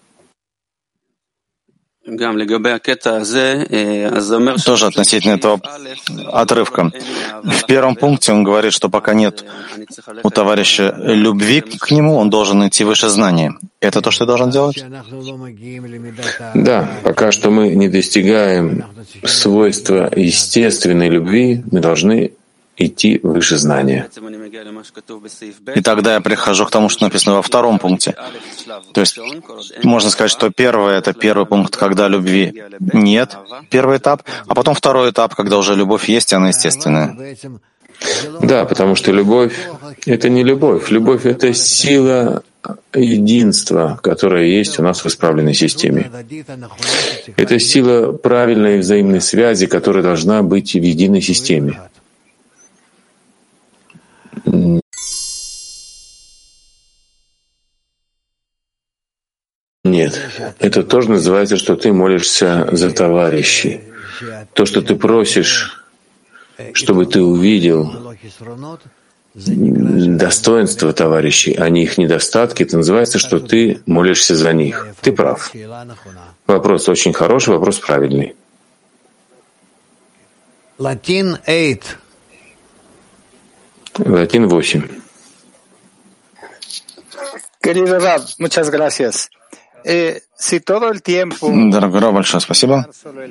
Тоже относительно этого отрывка. В первом пункте он говорит, что пока нет у товарища любви к нему, он должен идти выше знания. Это то, что я должен делать? Да, пока что мы не достигаем свойства естественной любви, мы должны идти выше знания. И тогда я прихожу к тому, что написано во втором пункте. То есть можно сказать, что первое — это первый пункт, когда любви нет, первый этап, а потом второй этап, когда уже любовь есть, и она естественная. Да, потому что любовь — это не любовь. Любовь — это сила единства, которая есть у нас в исправленной системе. Это сила правильной взаимной связи, которая должна быть в единой системе. Нет, это тоже называется, что ты молишься за товарищей. То, что ты просишь, чтобы ты увидел достоинства товарищей, а не их недостатки, это называется, что ты молишься за них. Ты прав. Вопрос очень хороший, вопрос правильный. Латин 8. Латин 8. Querido Rab, muchas gracias. Дорогой Рав, большое спасибо.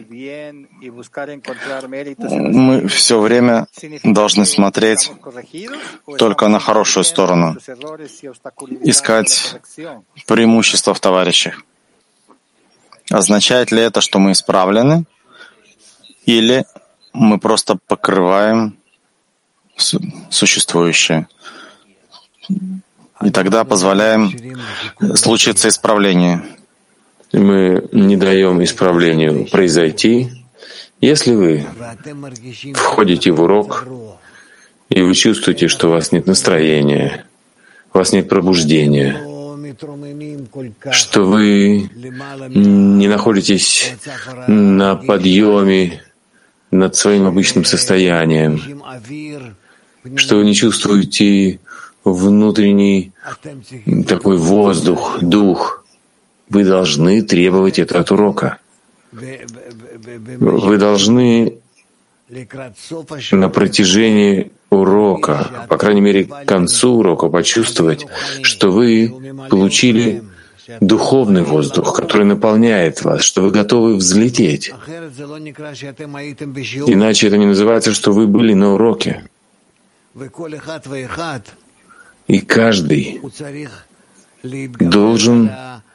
Мы все время должны смотреть только на хорошую сторону, искать преимущества в товарищах. Означает ли это, что мы исправлены, или мы просто покрываем существующее? И тогда позволяем случиться исправлению. Мы не даем исправлению произойти. Если вы входите в урок, и вы чувствуете, что у вас нет настроения, у вас нет пробуждения, что вы не находитесь на подъеме над своим обычным состоянием, что вы не чувствуете внутренний такой воздух, дух, вы должны требовать это от урока. Вы должны на протяжении урока, по крайней мере, к концу урока почувствовать, что вы получили духовный воздух, который наполняет вас, что вы готовы взлететь. Иначе это не называется, что вы были на уроке. И каждый должен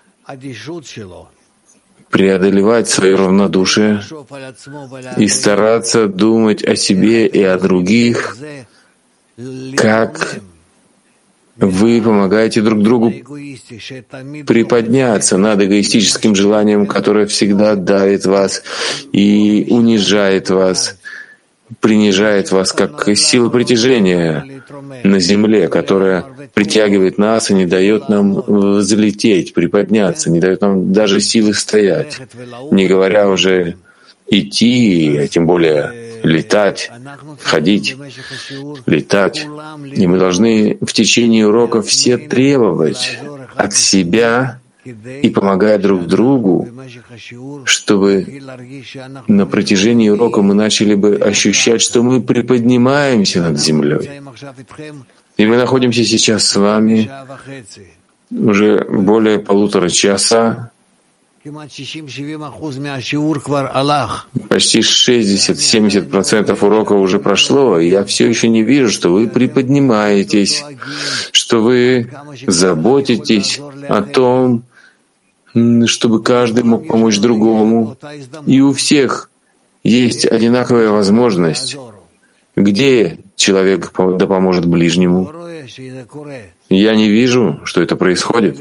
преодолевать свое равнодушие и стараться думать о себе и о других, как вы помогаете друг другу приподняться над эгоистическим желанием, которое всегда давит вас и унижает вас, принижает вас, как сила притяжения на земле, которая притягивает нас и не дает нам взлететь, приподняться, не дает нам даже силы стоять, не говоря уже идти, а тем более летать, ходить, летать. И мы должны в течение уроков все требовать от себя и помогая друг другу, чтобы на протяжении урока мы начали бы ощущать, что мы приподнимаемся над землей. И мы находимся сейчас с вами уже более 1,5 часа. Почти 60-70% урока уже прошло, и я все еще не вижу, что вы приподнимаетесь, что вы заботитесь о том, чтобы каждый мог помочь другому. И у всех есть одинаковая возможность, где человек да поможет ближнему. Я не вижу, что это происходит.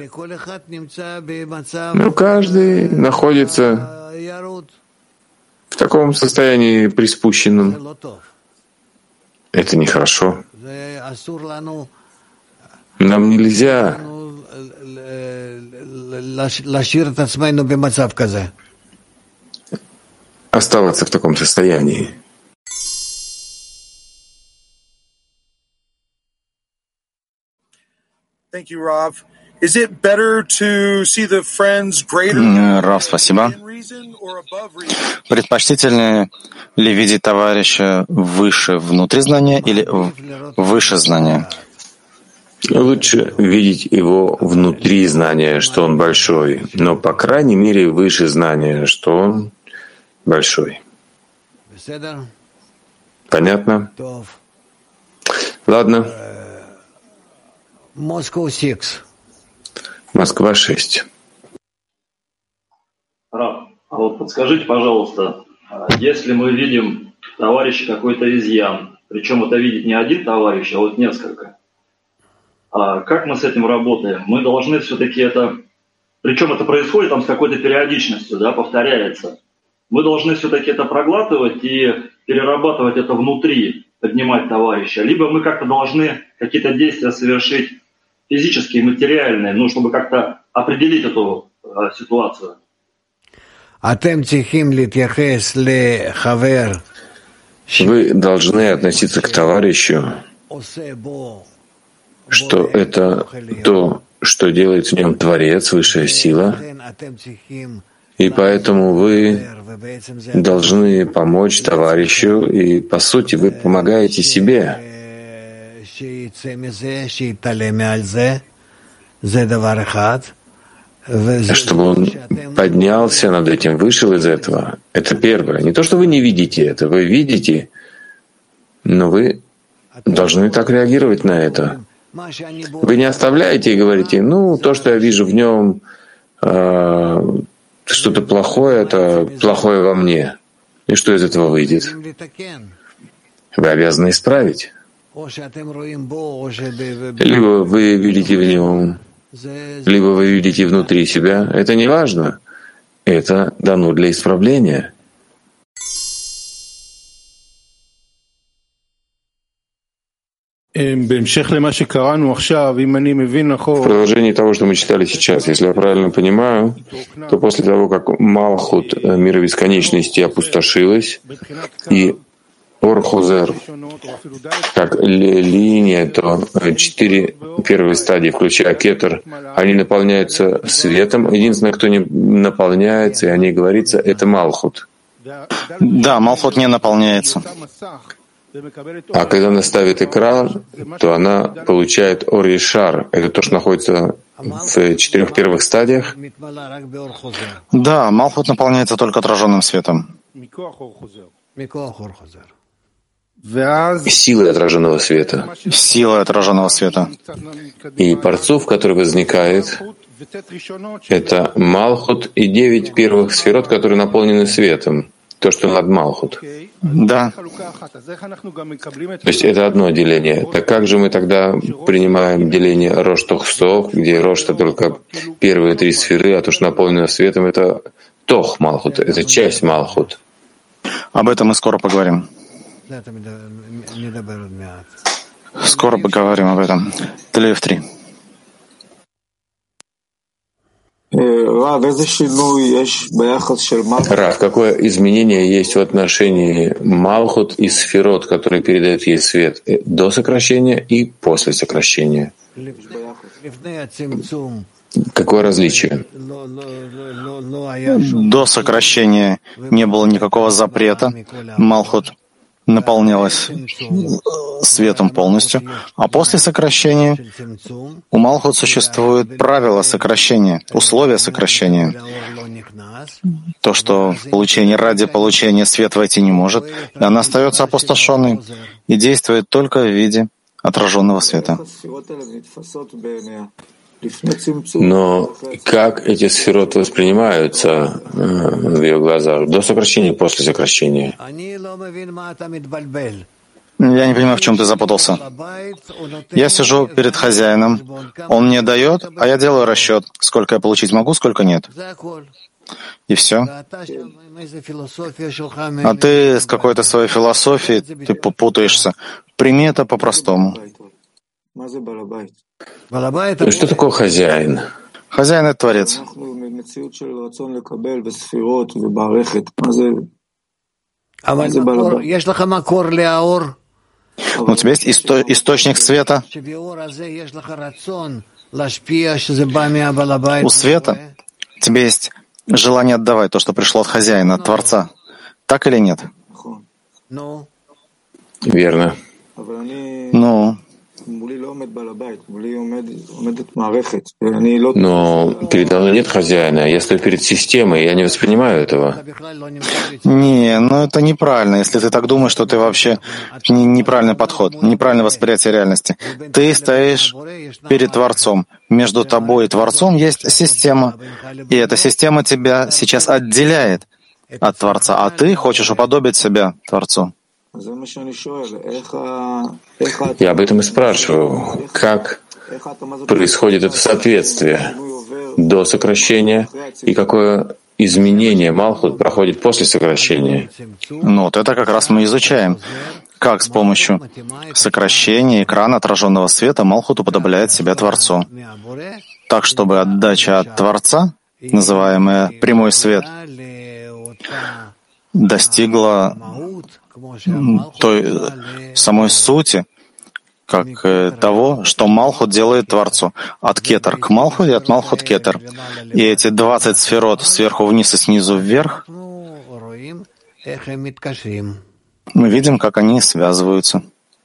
Но каждый находится в таком состоянии приспущенном. Это нехорошо. Нам нельзя оставаться в таком состоянии. Рав, спасибо. Предпочтительнее ли видеть товарища выше внутри знания или выше знания? Лучше видеть его внутри знания, что он большой, но, по крайней мере, выше знания, что он большой. Понятно? Ладно. Москва 6. Рав, а вот подскажите, пожалуйста, если мы видим в товарище какой-то изъян, причем это видит не один товарищ, а вот несколько, как мы с этим работаем? Мы должны все-таки это, причем это происходит там с какой-то периодичностью, да, повторяется. Мы должны все-таки это проглатывать и перерабатывать это внутри, поднимать товарища. Либо мы как-то должны какие-то действия совершить физические, материальные, ну, чтобы как-то определить эту ситуацию. Вы должны относиться к товарищу, что это то, что делает в нем Творец, высшая сила, и поэтому вы должны помочь товарищу, и, по сути, вы помогаете себе. Чтобы он поднялся над этим, вышел из этого. Это первое. Не то, что вы не видите это, вы видите, но вы должны так реагировать на это. Вы не оставляете и говорите, ну, то, что я вижу в нем, что-то плохое, это плохое во мне. И что из этого выйдет? Вы обязаны исправить. Либо вы видите в нем, либо вы видите внутри себя. Это не важно. Это дано для исправления. В продолжении того, что мы читали сейчас, если я правильно понимаю, то после того, как Малхут, мира бесконечности, опустошилась, и Ор-Хозер, как линия, то 4 первые стадии, включая Кетер, они наполняются светом. Единственное, кто не наполняется, и о ней говорится, это Малхут. Да, Малхут не наполняется. А когда она ставит экран, то она получает Ор-Ишар. Это то, что находится в 4 первых стадиях? Да, Малхут наполняется только отраженным светом. Силой отраженного света. Силой отраженного света. И парцуф, который возникает, это Малхут и 9 первых сферот, которые наполнены светом. То, что над Малхут. Да. То есть это одно деление. Так как же мы тогда принимаем деление Рош-Тох-Сох, где Рош — это только первые 3 сферы, а то, что наполнено светом, это Тох Малхут, это часть Малхут. Об этом мы скоро поговорим. Скоро поговорим об этом. Телеев 3. Рав, какое изменение есть в отношении Малхут и сферот, которые передают ей свет до сокращения и после сокращения? Какое различие? До сокращения не было никакого запрета. Малхут наполнялась светом полностью, а после сокращения у Малхут существует правило сокращения, условия сокращения. То, что в получении ради получения свет войти не может, и она остается опустошенной и действует только в виде отраженного света. Но как эти сферот воспринимаются в ее глазах до сокращения и после сокращения? Я не понимаю, в чем ты запутался. Я сижу перед хозяином, он мне дает, а я делаю расчет, сколько я получить могу, сколько нет. И все. А ты с какой-то своей философией, ты путаешься. Прими это по-простому. Что такое хозяин? Хозяин — это Творец. У тебя есть источник света? У света тебе есть желание отдавать то, что пришло от хозяина, от Творца. Так или нет? Верно. Ну, но передо мной нет хозяина, я стою перед системой, я не воспринимаю этого. Не, ну это неправильно. Если ты так думаешь, что ты вообще неправильный подход, неправильное восприятие реальности. Ты стоишь перед Творцом. Между тобой и Творцом есть система. И эта система тебя сейчас отделяет от Творца, а ты хочешь уподобить себя Творцу. Я об этом и спрашиваю. Как происходит это соответствие до сокращения и какое изменение Малхут проходит после сокращения? Ну, вот это как раз мы изучаем. Как с помощью сокращения экрана отраженного света Малхут уподобляет себя Творцу. Так, чтобы отдача от Творца, называемая прямой свет, достигла той самой сути, как того, что Малхут делает Творцу. От кетер к Малхут и от Малхут к кетер. И эти 20 сферот сверху вниз и снизу вверх, мы видим, как они связываются.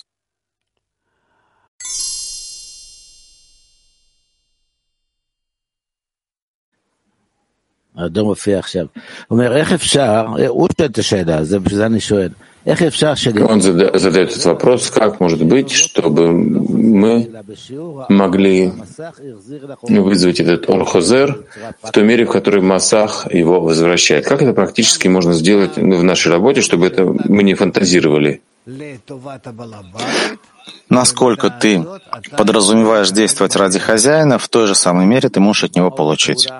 Он задает этот вопрос, как может быть, чтобы мы могли вызвать этот Ор-Хозер в той мере, в которой Масах его возвращает. Как это практически можно сделать в нашей работе, чтобы это мы не фантазировали? Насколько ты подразумеваешь действовать ради хозяина, в той же самой мере ты можешь от него получить.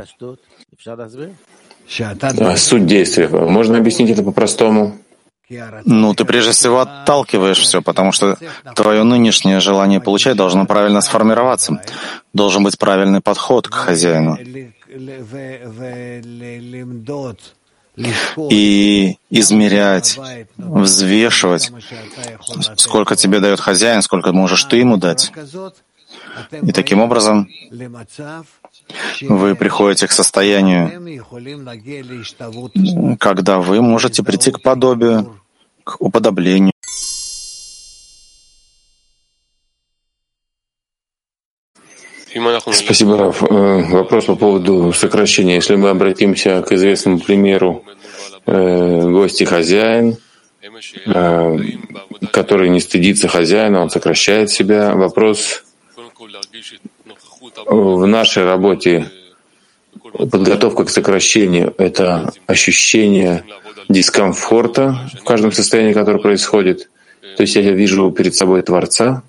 Суть действия. Можно объяснить это по-простому? Ну, ты прежде всего отталкиваешь все, потому что твое нынешнее желание получать должно правильно сформироваться. Должен быть правильный подход к хозяину. И измерять, взвешивать, сколько тебе дает хозяин, сколько можешь ты ему дать. И таким образом вы приходите к состоянию, когда вы можете прийти к подобию, к уподоблению. Спасибо, Раф. Вопрос по поводу сокращения. Если мы обратимся к известному примеру гости хозяин, который не стыдится хозяина, он сокращает себя. Вопрос в нашей работе, подготовка к сокращению — это ощущение дискомфорта в каждом состоянии, которое происходит. То есть я вижу перед собой Творца.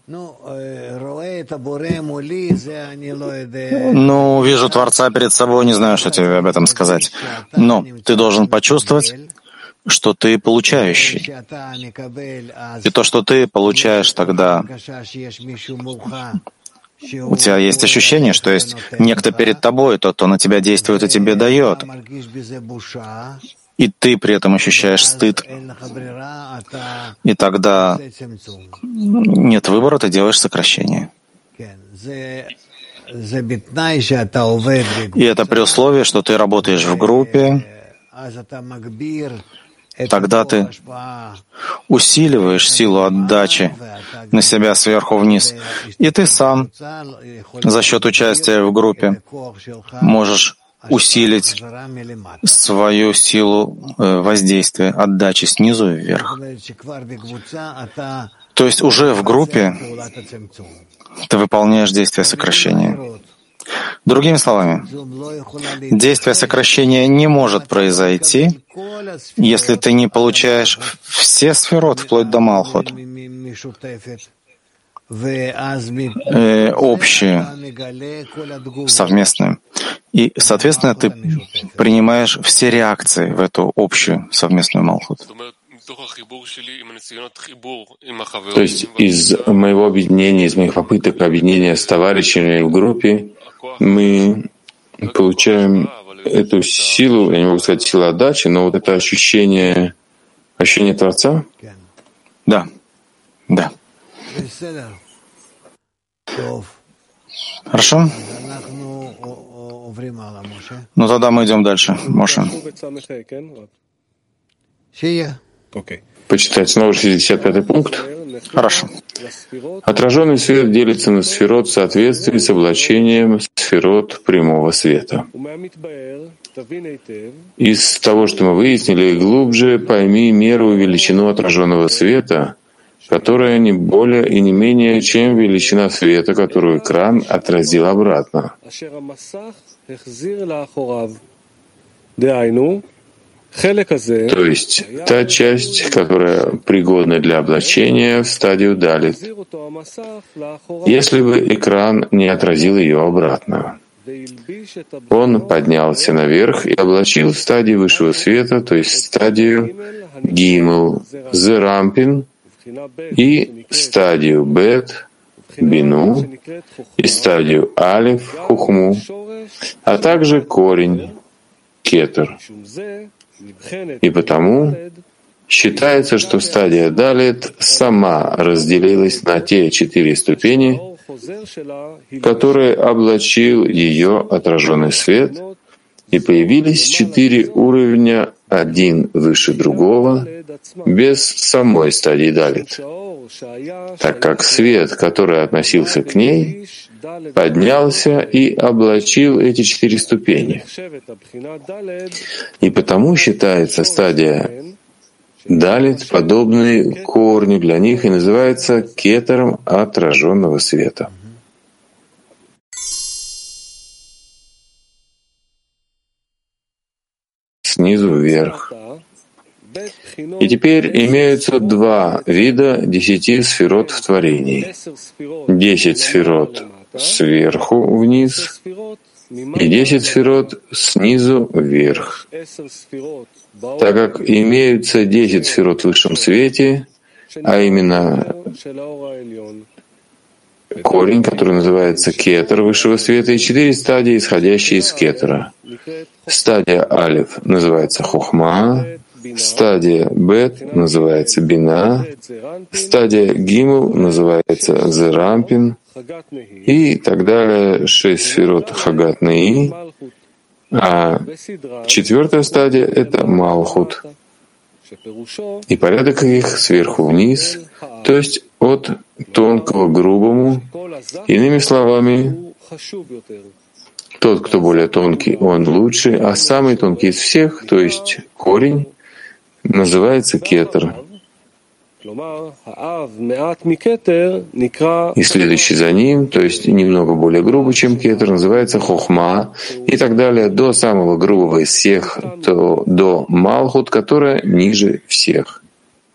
Вижу Творца перед собой, не знаю, что тебе об этом сказать. Но ты должен почувствовать, что ты получающий. И то, что ты получаешь тогда, у тебя есть ощущение, что есть некто перед тобой, тот, кто на тебя действует и тебе дает. И ты при этом ощущаешь стыд. И тогда нет выбора, ты делаешь сокращение. И это при условии, что ты работаешь в группе, тогда ты усиливаешь силу отдачи на себя сверху вниз. И ты сам за счет участия в группе можешь усилить свою силу воздействия, отдачи снизу вверх. То есть уже в группе ты выполняешь действие сокращения. Другими словами, действие сокращения не может произойти, если ты не получаешь все сферот, вплоть до Малхут, общие, совместные. И, соответственно, ты принимаешь все реакции в эту общую совместную Малхут. То есть из моего объединения, из моих попыток объединения с товарищами в группе, мы получаем эту силу, я не могу сказать силу отдачи, но вот это ощущение Творца? Да. Хорошо? Тогда мы идем дальше. Моше. Почитать снова 65-й пункт. Хорошо. Отраженный свет делится на сферот в соответствии с облачением сферот прямого света. Из того, что мы выяснили, глубже пойми меру и величину отраженного света, которая не более и не менее, чем величина света, которую экран отразил обратно. То есть та часть, которая пригодна для облачения в стадию далит, если бы экран не отразил ее обратно. Он поднялся наверх и облачил в стадии высшего света, то есть стадию гимл, зерампин, и стадию бет, бину, и стадию алиф, хухму, а также корень, кетер. И потому считается, что стадия далит сама разделилась на те 4 ступени, которые облачил ее отраженный свет, и появились 4 уровня, один выше другого, без самой стадии далит, так как свет, который относился к ней, поднялся и облачил эти 4 ступени. И потому считается стадия далит подобной корню для них и называется кетером отраженного света. Снизу вверх. И теперь имеются 2 вида 10 сферот в творении. 10 сферот сверху вниз и 10 сферот снизу вверх. Так как имеются 10 сферот в высшем свете, а именно корень, который называется кетер высшего света, и 4 стадии, исходящие из кетера. Стадия алиф называется хохма, стадия бет называется бина, стадия гимл называется зерампин, и так далее, 6 сферот хагат неи, а 4-я стадия — это малхут. И порядок их сверху вниз, то есть от тонкого к грубому. Иными словами, Тот, кто более тонкий, он лучше, а самый тонкий из всех, то есть корень, называется кетер. И следующий за ним, то есть немного более грубый, чем кетер, называется хохма, и так далее, до самого грубого из всех, до малхут, которая ниже всех.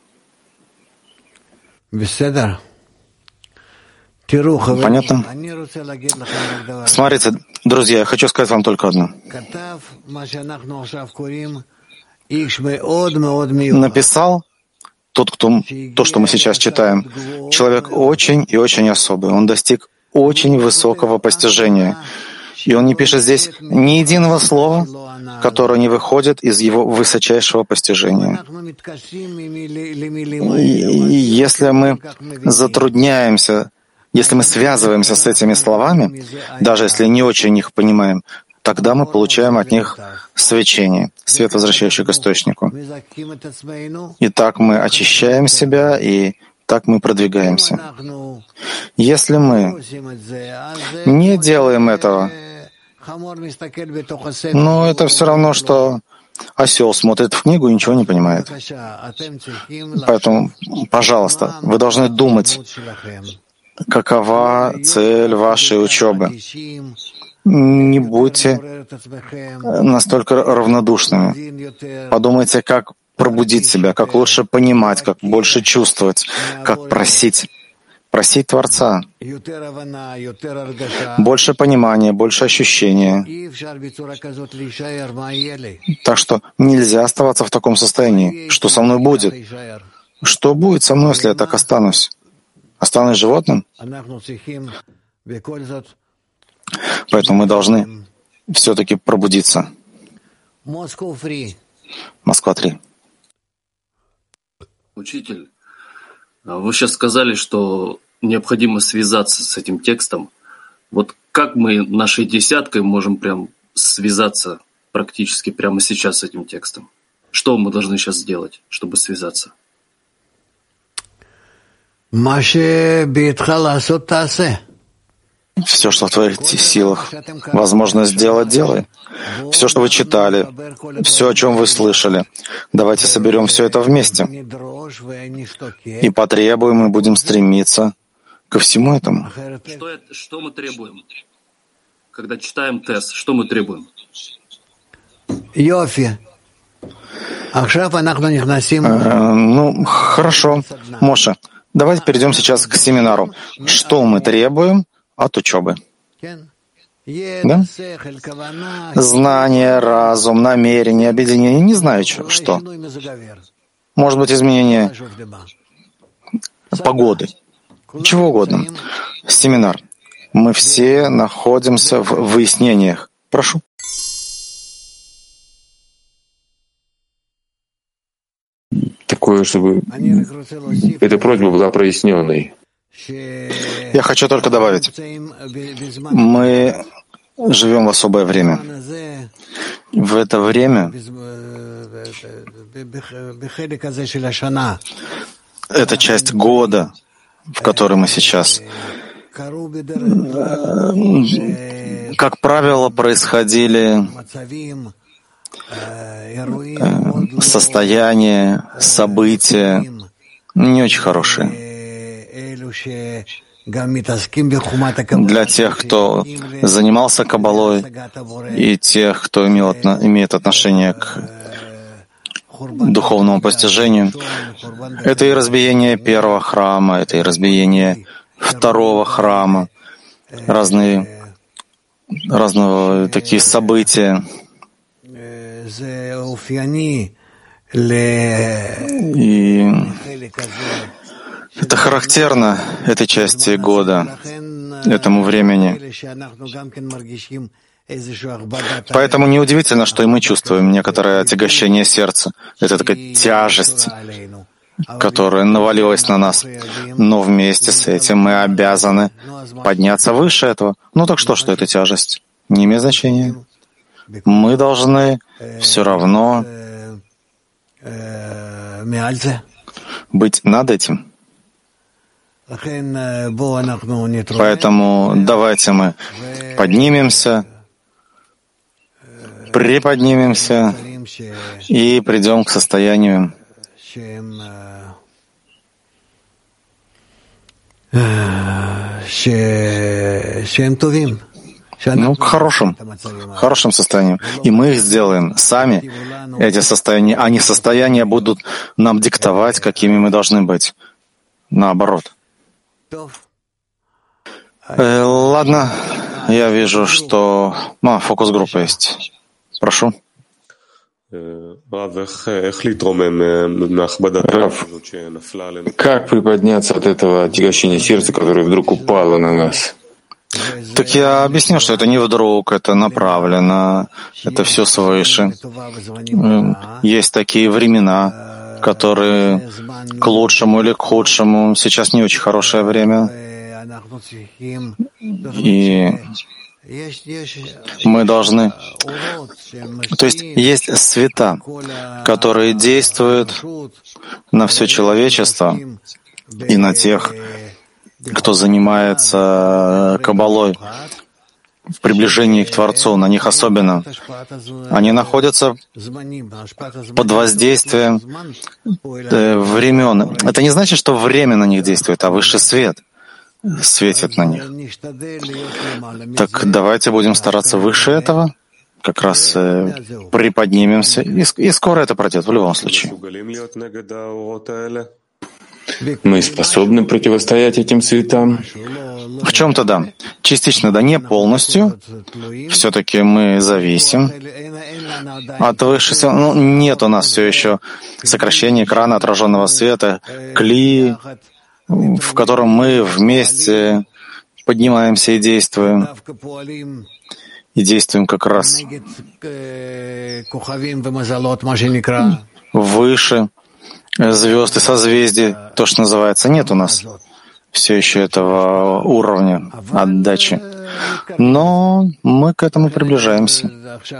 Понятно? Смотрите, друзья, я хочу сказать вам только одно. Написал тот, то, что мы сейчас читаем, человек очень и очень особый. Он достиг очень высокого постижения. И он не пишет здесь ни единого слова, которое не выходит из его высочайшего постижения. И если мы затрудняемся, если мы связываемся с этими словами, даже если не очень их понимаем, тогда мы получаем от них свечение, свет, возвращающий к источнику. И так мы очищаем себя, и так мы продвигаемся. Если мы не делаем этого, но это все равно, что осел смотрит в книгу и ничего не понимает. Поэтому, пожалуйста, вы должны думать, какова цель вашей учебы. Не будьте настолько равнодушными. Подумайте, как пробудить себя, как лучше понимать, как больше чувствовать, как просить. Просить Творца. Больше понимания, больше ощущения. Так что нельзя оставаться в таком состоянии. Что со мной будет? Что будет со мной, если я так останусь? Останусь животным? Поэтому мы должны все-таки пробудиться. Москва 3. Учитель, вы сейчас сказали, что необходимо связаться с этим текстом. Вот как мы нашей десяткой можем прям связаться практически прямо сейчас с этим текстом? Что мы должны сейчас сделать, чтобы связаться? Все, что в твоих силах возможно сделать, делай. Все, что вы читали, все, о чем вы слышали. Давайте соберем все это вместе. И потребуем, и будем стремиться ко всему этому. Что мы требуем? Когда читаем тест, что мы требуем? Ну, хорошо. Моше, давайте перейдем сейчас к семинару. Что мы требуем от учебы? Да? Знание, разум, намерение, объединение. Не знаю, что. Может быть, изменение погоды. Чего угодно. Семинар. Мы все находимся в выяснениях. Прошу. Такое, чтобы эта просьба была проясненной. Я хочу только добавить. Мы живем в особое время. В это время это часть года, в которой мы сейчас. Как правило, происходили состояния, события не очень хорошие. Для тех, кто занимался каббалой, и тех, кто имеет отношение к духовному постижению. Это и разбиение первого храма, это и разбиение второго храма, разного такие события. И это характерно этой части года, этому времени. Поэтому неудивительно, что и мы чувствуем некоторое отягощение сердца. Это такая тяжесть, которая навалилась на нас. Но вместе с этим мы обязаны подняться выше этого. Ну так что это тяжесть? Не имеет значения. Мы должны все равно быть над этим. Поэтому давайте мы поднимемся, приподнимемся и придем к состоянию, к хорошим состояниям. И мы их сделаем сами, эти состояния, а не состояния будут нам диктовать, какими мы должны быть. Наоборот. Ладно, я вижу, что фокус-группа есть. Прошу. Рав, как приподняться от этого отягощения сердца, которое вдруг упало на нас? Так я объяснил, что это не вдруг, это направлено, это все свыше. Есть такие времена, которые к лучшему или к худшему. Сейчас не очень хорошее время. И мы должны... То есть света, которые действуют на все человечество и на тех, кто занимается каббалой в приближении к Творцу, на них особенно. Они находятся под воздействием времен. Это не значит, что время на них действует, а высший свет светит на них. Так давайте будем стараться выше этого, как раз приподнимемся, и скоро это пройдет в любом случае. Мы способны противостоять этим светам? В чем-то да. Частично да, не полностью. Все-таки мы зависим от высшего. Нет у нас все еще сокращения экрана отраженного света, кли, в котором мы вместе поднимаемся и действуем. И действуем как раз выше звезд и созвездий, то, что называется. Нет у нас все еще этого уровня отдачи. Но мы к этому приближаемся.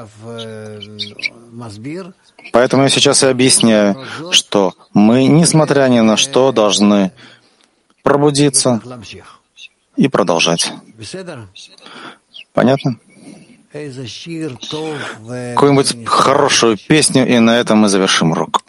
Поэтому я сейчас и объясняю, что мы, несмотря ни на что, должны пробудиться и продолжать. Понятно? Какую-нибудь хорошую песню, и на этом мы завершим урок.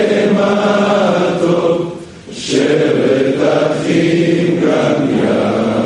שבט אחים גם יחד